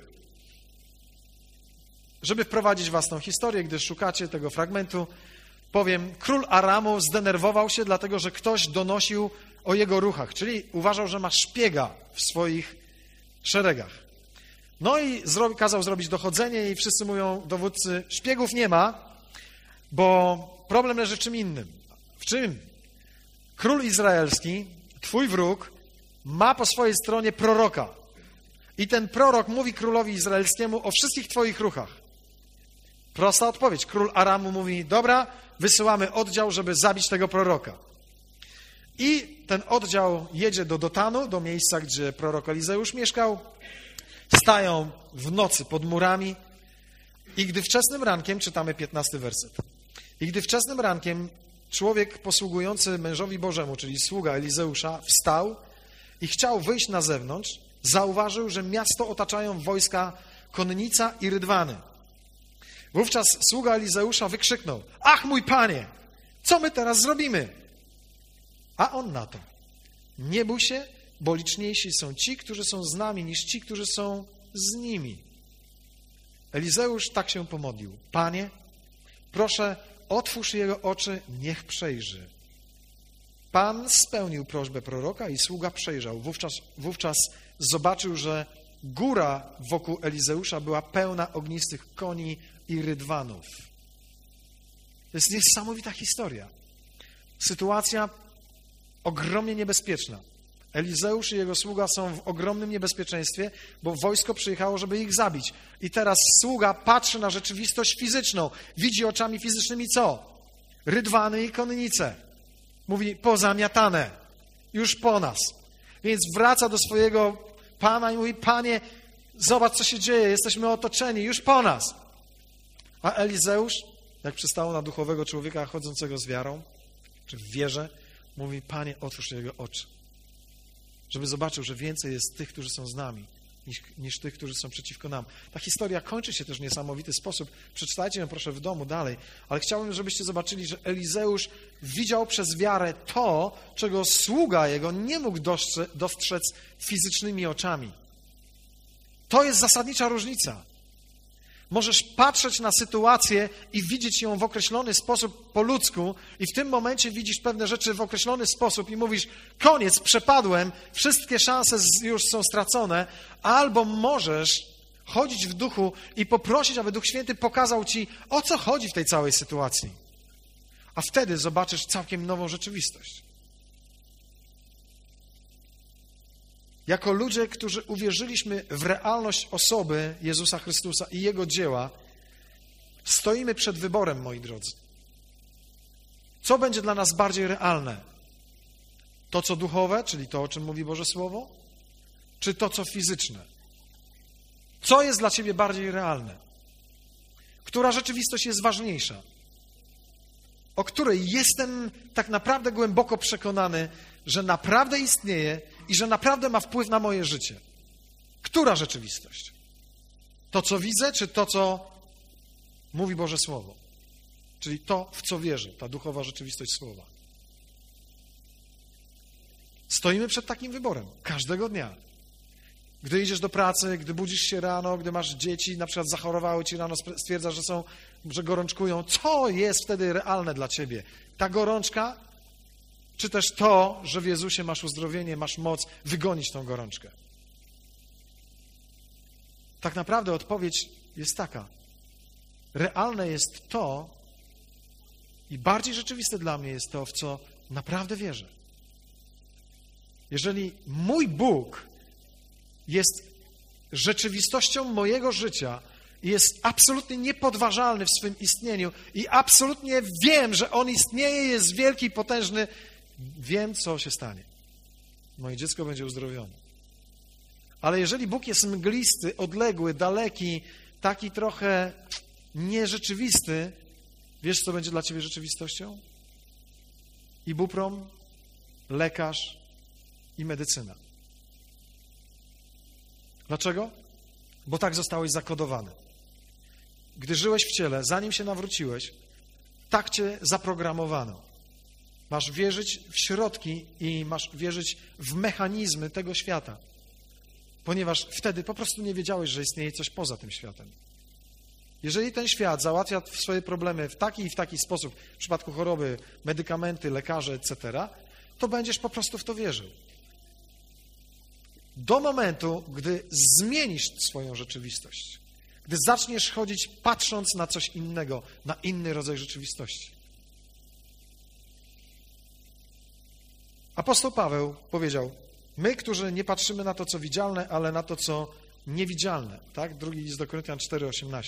Żeby wprowadzić was w tą historię, gdy szukacie tego fragmentu, powiem, król Aramu zdenerwował się, dlatego że ktoś donosił o jego ruchach, czyli uważał, że ma szpiega w swoich szeregach. No i kazał zrobić dochodzenie i wszyscy mówią, dowódcy, szpiegów nie ma, bo problem leży w czym innym. W czym? Król izraelski, twój wróg, ma po swojej stronie proroka. I ten prorok mówi królowi izraelskiemu o wszystkich twoich ruchach. Prosta odpowiedź. Król Aramu mówi, dobra, wysyłamy oddział, żeby zabić tego proroka. I ten oddział jedzie do Dotanu, do miejsca, gdzie prorok Elizeusz mieszkał. Stają w nocy pod murami i gdy wczesnym rankiem, czytamy 15 werset, i gdy wczesnym rankiem człowiek posługujący mężowi Bożemu, czyli sługa Elizeusza, wstał i chciał wyjść na zewnątrz, zauważył, że miasto otaczają wojska konnica i rydwany. Wówczas sługa Elizeusza wykrzyknął, ach mój panie, co my teraz zrobimy? A on na to, nie bój się, bo liczniejsi są ci, którzy są z nami, niż ci, którzy są z nimi. Elizeusz tak się pomodlił. Panie, proszę, otwórz jego oczy, niech przejrzy. Pan spełnił prośbę proroka i sługa przejrzał. Wówczas zobaczył, że góra wokół Elizeusza była pełna ognistych koni i rydwanów. To jest niesamowita historia. Sytuacja ogromnie niebezpieczna. Elizeusz i jego sługa są w ogromnym niebezpieczeństwie, bo wojsko przyjechało, żeby ich zabić. I teraz sługa patrzy na rzeczywistość fizyczną. Widzi oczami fizycznymi co? Rydwany i konnice. Mówi, pozamiatane. Już po nas. Więc wraca do swojego pana i mówi, Panie, zobacz, co się dzieje. Jesteśmy otoczeni. Już po nas. A Elizeusz, jak przystało na duchowego człowieka chodzącego z wiarą, czy w wierze, mówi, Panie, otwórz jego oczy. Żeby zobaczył, że więcej jest tych, którzy są z nami, niż tych, którzy są przeciwko nam. Ta historia kończy się też w niesamowity sposób. Przeczytajcie ją proszę w domu dalej. Ale chciałbym, żebyście zobaczyli, że Elizeusz widział przez wiarę to, czego sługa jego nie mógł dostrzec fizycznymi oczami. To jest zasadnicza różnica. Możesz patrzeć na sytuację i widzieć ją w określony sposób po ludzku i w tym momencie widzisz pewne rzeczy w określony sposób i mówisz, koniec, przepadłem, wszystkie szanse już są stracone, albo możesz chodzić w duchu i poprosić, aby Duch Święty pokazał ci, o co chodzi w tej całej sytuacji. A wtedy zobaczysz całkiem nową rzeczywistość. Jako ludzie, którzy uwierzyliśmy w realność osoby Jezusa Chrystusa i Jego dzieła, stoimy przed wyborem, moi drodzy. Co będzie dla nas bardziej realne? To, co duchowe, czyli to, o czym mówi Boże Słowo? Czy to, co fizyczne? Co jest dla ciebie bardziej realne? Która rzeczywistość jest ważniejsza? O której jestem tak naprawdę głęboko przekonany, że naprawdę istnieje i że naprawdę ma wpływ na moje życie. Która rzeczywistość? To, co widzę, czy to, co mówi Boże Słowo? Czyli to, w co wierzę, ta duchowa rzeczywistość Słowa. Stoimy przed takim wyborem każdego dnia. Gdy idziesz do pracy, gdy budzisz się rano, gdy masz dzieci, na przykład zachorowały ci rano, stwierdzasz, że gorączkują. Co jest wtedy realne dla ciebie? Ta gorączka, czy też to, że w Jezusie masz uzdrowienie, masz moc wygonić tą gorączkę? Tak naprawdę odpowiedź jest taka. Realne jest to i bardziej rzeczywiste dla mnie jest to, w co naprawdę wierzę. Jeżeli mój Bóg jest rzeczywistością mojego życia i jest absolutnie niepodważalny w swym istnieniu i absolutnie wiem, że On istnieje, jest wielki i potężny, wiem, co się stanie. Moje dziecko będzie uzdrowione. Ale jeżeli Bóg jest mglisty, odległy, daleki, taki trochę nierzeczywisty, wiesz, co będzie dla ciebie rzeczywistością? Ibuprom, lekarz i medycyna. Dlaczego? Bo tak zostałeś zakodowany. Gdy żyłeś w ciele, zanim się nawróciłeś, tak cię zaprogramowano. Masz wierzyć w środki i masz wierzyć w mechanizmy tego świata, ponieważ wtedy po prostu nie wiedziałeś, że istnieje coś poza tym światem. Jeżeli ten świat załatwia swoje problemy w taki i w taki sposób, w przypadku choroby, medykamenty, lekarze, etc., to będziesz po prostu w to wierzył. Do momentu, gdy zmienisz swoją rzeczywistość, gdy zaczniesz chodzić patrząc na coś innego, na inny rodzaj rzeczywistości. Apostoł Paweł powiedział, my, którzy nie patrzymy na to, co widzialne, ale na to, co niewidzialne. Tak? Drugi list do Koryntian 4:18.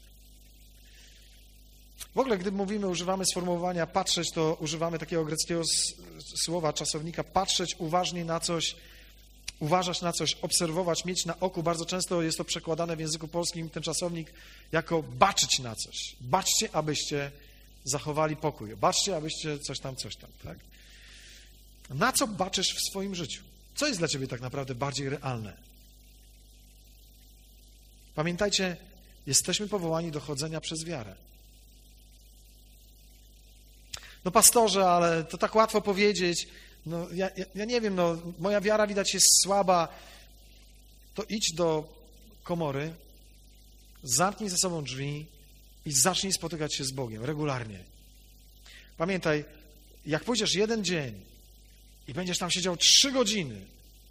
W ogóle, gdy mówimy, używamy sformułowania patrzeć, to używamy takiego greckiego słowa, czasownika patrzeć uważnie na coś, uważać na coś, obserwować, mieć na oku. Bardzo często jest to przekładane w języku polskim, ten czasownik, jako baczyć na coś. Baczcie, abyście zachowali pokój. Baczcie, abyście coś tam. Tak? Na co baczysz w swoim życiu? Co jest dla ciebie tak naprawdę bardziej realne? Pamiętajcie, jesteśmy powołani do chodzenia przez wiarę. No pastorze, ale to tak łatwo powiedzieć. No ja nie wiem, no moja wiara widać jest słaba. To idź do komory, zamknij ze sobą drzwi i zacznij spotykać się z Bogiem regularnie. Pamiętaj, jak pójdziesz jeden dzień i będziesz tam siedział 3 godziny,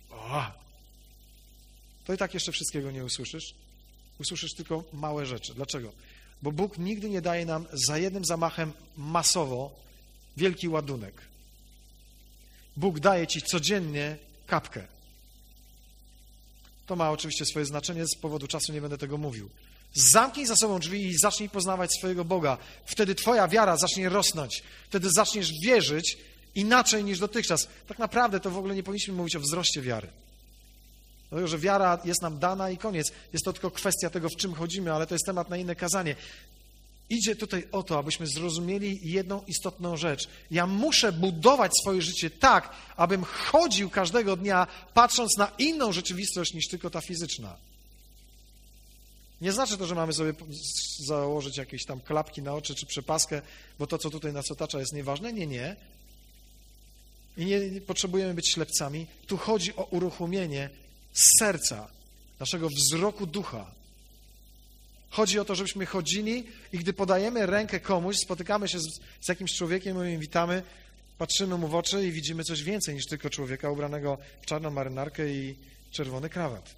to i tak jeszcze wszystkiego nie usłyszysz. Usłyszysz tylko małe rzeczy. Dlaczego? Bo Bóg nigdy nie daje nam za jednym zamachem masowo wielki ładunek. Bóg daje ci codziennie kapkę. To ma oczywiście swoje znaczenie, z powodu czasu nie będę tego mówił. Zamknij za sobą drzwi i zacznij poznawać swojego Boga. Wtedy twoja wiara zacznie rosnąć. Wtedy zaczniesz wierzyć inaczej niż dotychczas. Tak naprawdę to w ogóle nie powinniśmy mówić o wzroście wiary. Dlatego, że wiara jest nam dana i koniec. Jest to tylko kwestia tego, w czym chodzimy, ale to jest temat na inne kazanie. Idzie tutaj o to, abyśmy zrozumieli jedną istotną rzecz. Ja muszę budować swoje życie tak, abym chodził każdego dnia, patrząc na inną rzeczywistość niż tylko ta fizyczna. Nie znaczy to, że mamy sobie założyć jakieś tam klapki na oczy czy przepaskę, bo to, co tutaj nas otacza, jest nieważne. Nie. I nie potrzebujemy być ślepcami. Tu chodzi o uruchomienie serca, naszego wzroku ducha. Chodzi o to, żebyśmy chodzili i gdy podajemy rękę komuś, spotykamy się z jakimś człowiekiem, my witamy, patrzymy mu w oczy i widzimy coś więcej niż tylko człowieka ubranego w czarną marynarkę i czerwony krawat.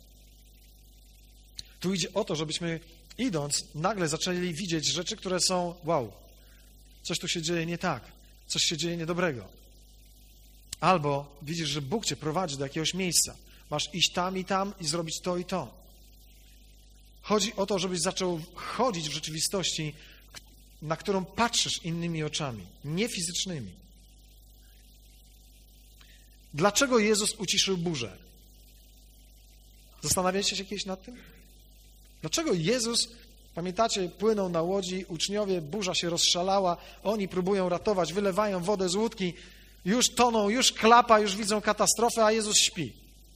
Tu idzie o to, żebyśmy idąc nagle zaczęli widzieć rzeczy, które są wow, coś tu się dzieje nie tak, coś się dzieje niedobrego. Albo widzisz, że Bóg cię prowadzi do jakiegoś miejsca. Masz iść tam i zrobić to i to. Chodzi o to, żebyś zaczął chodzić w rzeczywistości, na którą patrzysz innymi oczami, nie fizycznymi. Dlaczego Jezus uciszył burzę? Zastanawialiście się kiedyś nad tym? Dlaczego Jezus, pamiętacie, płynął na łodzi, uczniowie, burza się rozszalała, oni próbują ratować, wylewają wodę z łódki, już toną, już klapa, już widzą katastrofę, a Jezus śpi.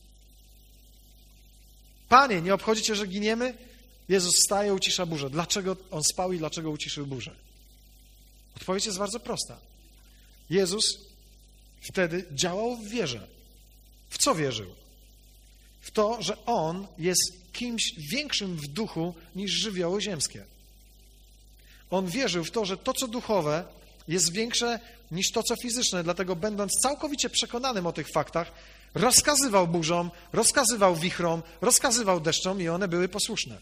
Panie, nie obchodzi cię, że giniemy? Jezus wstaje, ucisza burzę. Dlaczego on spał i dlaczego uciszył burzę? Odpowiedź jest bardzo prosta. Jezus wtedy działał w wierze. W co wierzył? W to, że On jest kimś większym w duchu niż żywioły ziemskie. On wierzył w to, że to, co duchowe, jest większe niż to, co fizyczne. Dlatego, będąc całkowicie przekonanym o tych faktach, rozkazywał burzom, rozkazywał wichrom, rozkazywał deszczom i one były posłuszne.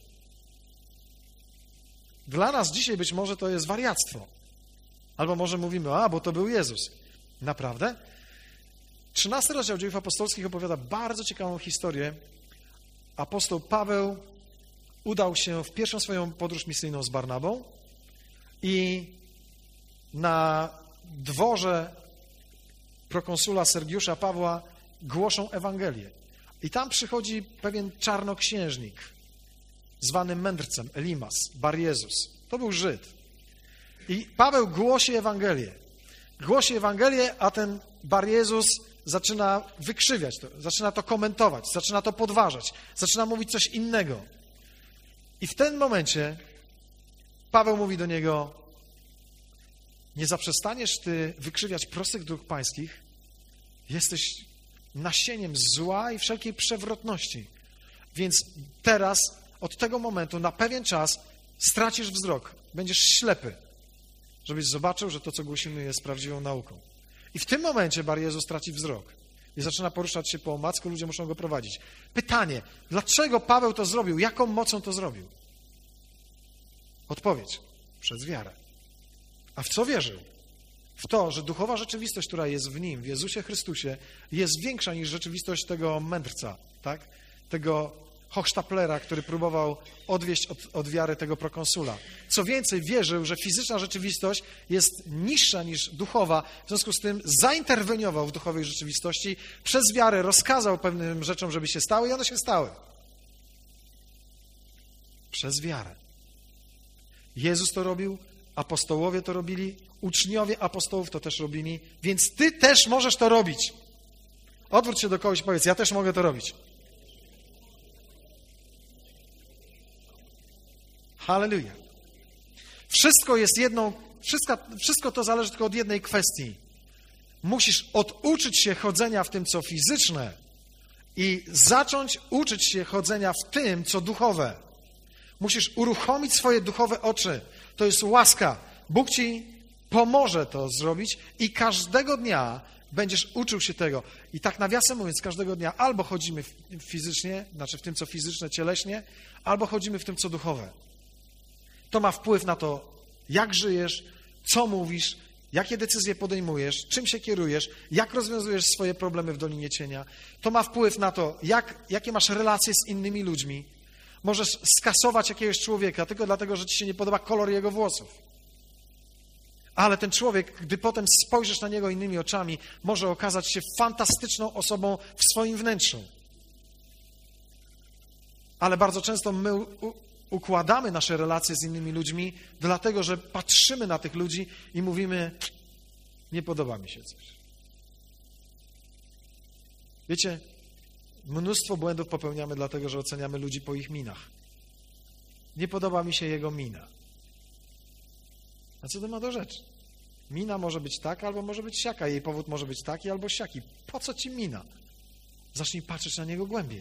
Dla nas dzisiaj być może to jest wariactwo. Albo może mówimy, bo to był Jezus. Naprawdę? 13 rozdział Dziejów Apostolskich opowiada bardzo ciekawą historię. Apostoł Paweł udał się w pierwszą swoją podróż misyjną z Barnabą i na dworze prokonsula Sergiusza Pawła głoszą Ewangelię. I tam przychodzi pewien czarnoksiężnik, zwany mędrcem, Elimas, Bar Jezus. To był Żyd. I Paweł głosi Ewangelię. Głosi Ewangelię, a ten Bar Jezus zaczyna wykrzywiać to, zaczyna to komentować, zaczyna to podważać, zaczyna mówić coś innego. I w tym momencie Paweł mówi do niego: nie zaprzestaniesz ty wykrzywiać prostych dróg pańskich, jesteś nasieniem zła i wszelkiej przewrotności. Więc teraz, od tego momentu, na pewien czas stracisz wzrok, będziesz ślepy, żebyś zobaczył, że to, co głosimy, jest prawdziwą nauką. I w tym momencie Bar Jezus traci wzrok i zaczyna poruszać się po omacku, ludzie muszą go prowadzić. Pytanie, dlaczego Paweł to zrobił? Jaką mocą to zrobił? Odpowiedź: przez wiarę. A w co wierzył? W to, że duchowa rzeczywistość, która jest w nim, w Jezusie Chrystusie, jest większa niż rzeczywistość tego mędrca, tak? Tego hochsztaplera, który próbował odwieść od wiary tego prokonsula. Co więcej, wierzył, że fizyczna rzeczywistość jest niższa niż duchowa, w związku z tym zainterweniował w duchowej rzeczywistości, przez wiarę rozkazał pewnym rzeczom, żeby się stały i one się stały. Przez wiarę. Jezus to robił, apostołowie to robili, uczniowie apostołów to też robili, więc ty też możesz to robić. Odwróć się do kogoś i powiedz: ja też mogę to robić. Halleluja. Wszystko to zależy tylko od jednej kwestii. Musisz oduczyć się chodzenia w tym, co fizyczne i zacząć uczyć się chodzenia w tym, co duchowe. Musisz uruchomić swoje duchowe oczy. To jest łaska. Bóg ci pomoże to zrobić i każdego dnia będziesz uczył się tego. I tak nawiasem mówiąc, każdego dnia albo chodzimy fizycznie, znaczy w tym, co fizyczne, cieleśnie, albo chodzimy w tym, co duchowe. To ma wpływ na to, jak żyjesz, co mówisz, jakie decyzje podejmujesz, czym się kierujesz, jak rozwiązujesz swoje problemy w Dolinie Cienia. To ma wpływ na to, jakie masz relacje z innymi ludźmi. Możesz skasować jakiegoś człowieka tylko dlatego, że ci się nie podoba kolor jego włosów. Ale ten człowiek, gdy potem spojrzysz na niego innymi oczami, może okazać się fantastyczną osobą w swoim wnętrzu. Ale bardzo często my układamy nasze relacje z innymi ludźmi, dlatego że patrzymy na tych ludzi i mówimy, nie podoba mi się coś. Wiecie, mnóstwo błędów popełniamy dlatego, że oceniamy ludzi po ich minach. Nie podoba mi się jego mina. A co to ma do rzeczy? Mina może być taka, albo może być siaka. Jej powód może być taki, albo siaki. Po co ci mina? Zacznij patrzeć na niego głębiej.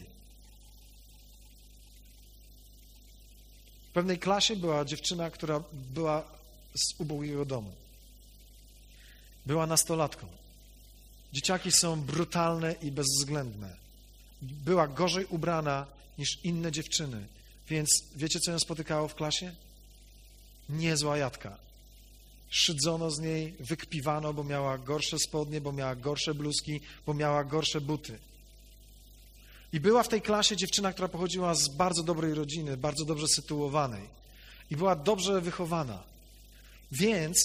W pewnej klasie była dziewczyna, która była z ubogiego domu. Była nastolatką. Dzieciaki są brutalne i bezwzględne. Była gorzej ubrana niż inne dziewczyny. Więc wiecie, co ją spotykało w klasie? Niezła jadka. Szydzono z niej, wykpiwano, bo miała gorsze spodnie, bo miała gorsze bluzki, bo miała gorsze buty. I była w tej klasie dziewczyna, która pochodziła z bardzo dobrej rodziny, bardzo dobrze sytuowanej i była dobrze wychowana. Więc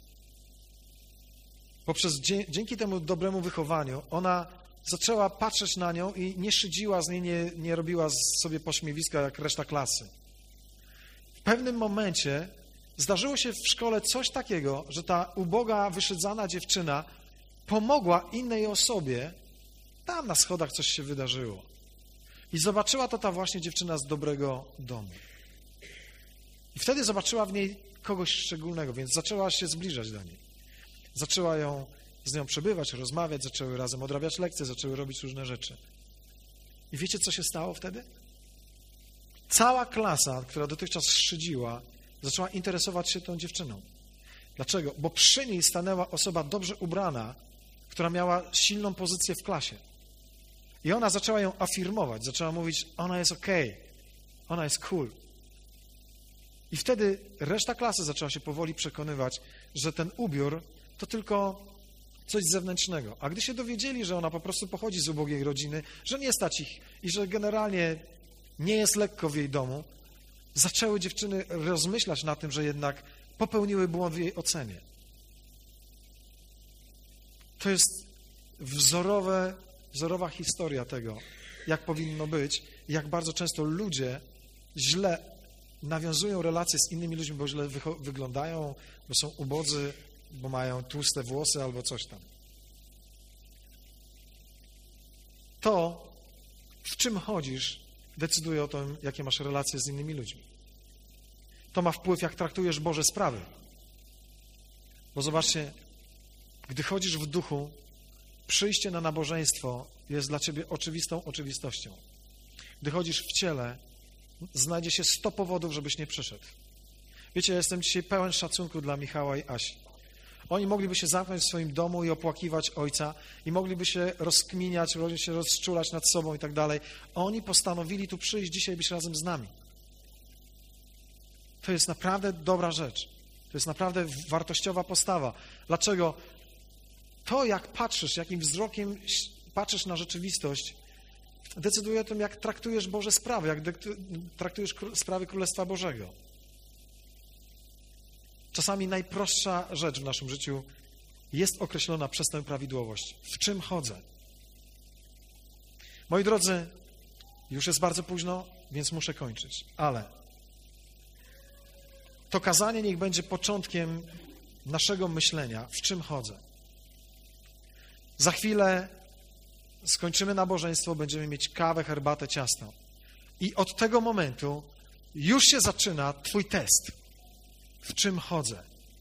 dzięki temu dobremu wychowaniu ona zaczęła patrzeć na nią i nie szydziła z niej, nie robiła sobie pośmiewiska jak reszta klasy. W pewnym momencie zdarzyło się w szkole coś takiego, że ta uboga, wyszydzana dziewczyna pomogła innej osobie, tam na schodach coś się wydarzyło. I zobaczyła to ta właśnie dziewczyna z dobrego domu. I wtedy zobaczyła w niej kogoś szczególnego, więc zaczęła się zbliżać do niej. Zaczęła z nią przebywać, rozmawiać, zaczęły razem odrabiać lekcje, zaczęły robić różne rzeczy. I wiecie, co się stało wtedy? Cała klasa, która dotychczas szydziła, zaczęła interesować się tą dziewczyną. Dlaczego? Bo przy niej stanęła osoba dobrze ubrana, która miała silną pozycję w klasie. I ona zaczęła ją afirmować, zaczęła mówić, ona jest okej, ona jest cool. I wtedy reszta klasy zaczęła się powoli przekonywać, że ten ubiór to tylko coś zewnętrznego. A gdy się dowiedzieli, że ona po prostu pochodzi z ubogiej rodziny, że nie stać ich i że generalnie nie jest lekko w jej domu, zaczęły dziewczyny rozmyślać na tym, że jednak popełniły błąd w jej ocenie. To jest wzorowa historia tego, jak powinno być i jak bardzo często ludzie źle nawiązują relacje z innymi ludźmi, bo źle wyglądają, bo są ubodzy, bo mają tłuste włosy albo coś tam. To, w czym chodzisz, decyduje o tym, jakie masz relacje z innymi ludźmi. To ma wpływ, jak traktujesz Boże sprawy. Bo zobaczcie, gdy chodzisz w duchu, przyjście na nabożeństwo jest dla ciebie oczywistą oczywistością. Gdy chodzisz w ciele, znajdzie się 100 powodów, żebyś nie przyszedł. Wiecie, ja jestem dzisiaj pełen szacunku dla Michała i Asi. Oni mogliby się zamknąć w swoim domu i opłakiwać ojca i mogliby się rozkminiać, mogliby się rozczulać nad sobą i tak dalej. Oni postanowili tu przyjść dzisiaj i być razem z nami. To jest naprawdę dobra rzecz. To jest naprawdę wartościowa postawa. Dlaczego? To, jak patrzysz, jakim wzrokiem patrzysz na rzeczywistość, decyduje o tym, jak traktujesz Boże sprawy, jak traktujesz sprawy Królestwa Bożego. Czasami najprostsza rzecz w naszym życiu jest określona przez tę prawidłowość. W czym chodzę? Moi drodzy, już jest bardzo późno, więc muszę kończyć, ale to kazanie niech będzie początkiem naszego myślenia, w czym chodzę. Za chwilę skończymy nabożeństwo, będziemy mieć kawę, herbatę, ciasto. I od tego momentu już się zaczyna twój test. W czym chodzę?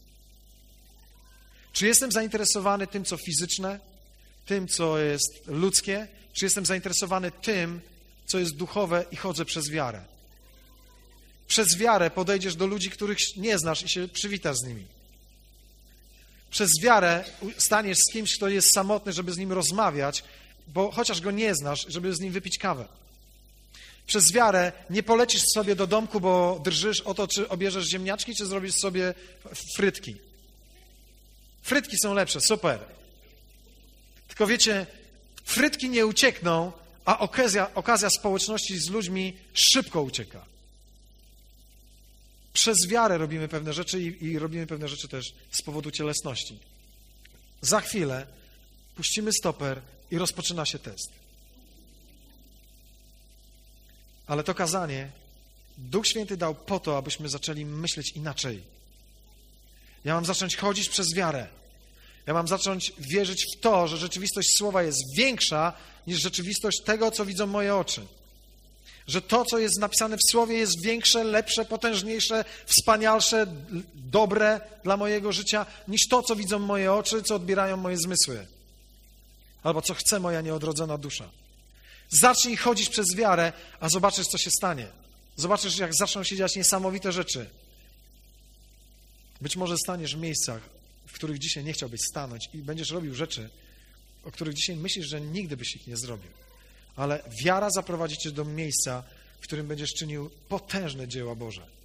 Czy jestem zainteresowany tym, co fizyczne, tym, co jest ludzkie, czy jestem zainteresowany tym, co jest duchowe i chodzę przez wiarę? Przez wiarę podejdziesz do ludzi, których nie znasz i się przywitasz z nimi. Przez wiarę staniesz z kimś, kto jest samotny, żeby z nim rozmawiać, bo chociaż go nie znasz, żeby z nim wypić kawę. Przez wiarę nie polecisz sobie do domku, bo drżysz o to, czy obierzesz ziemniaczki, czy zrobisz sobie frytki. Frytki są lepsze, super. Tylko wiecie, frytki nie uciekną, a okazja społeczności z ludźmi szybko ucieka. Przez wiarę robimy pewne rzeczy i robimy pewne rzeczy też z powodu cielesności. Za chwilę puścimy stoper i rozpoczyna się test. Ale to kazanie Duch Święty dał po to, abyśmy zaczęli myśleć inaczej. Ja mam zacząć chodzić przez wiarę. Ja mam zacząć wierzyć w to, że rzeczywistość Słowa jest większa niż rzeczywistość tego, co widzą moje oczy. Że to, co jest napisane w Słowie, jest większe, lepsze, potężniejsze, wspanialsze, dobre dla mojego życia, niż to, co widzą moje oczy, co odbierają moje zmysły. Albo co chce moja nieodrodzona dusza. Zacznij chodzić przez wiarę, a zobaczysz, co się stanie. Zobaczysz, jak zaczną się dziać niesamowite rzeczy. Być może staniesz w miejscach, w których dzisiaj nie chciałbyś stanąć i będziesz robił rzeczy, o których dzisiaj myślisz, że nigdy byś ich nie zrobił. Ale wiara zaprowadzi cię do miejsca, w którym będziesz czynił potężne dzieła Boże.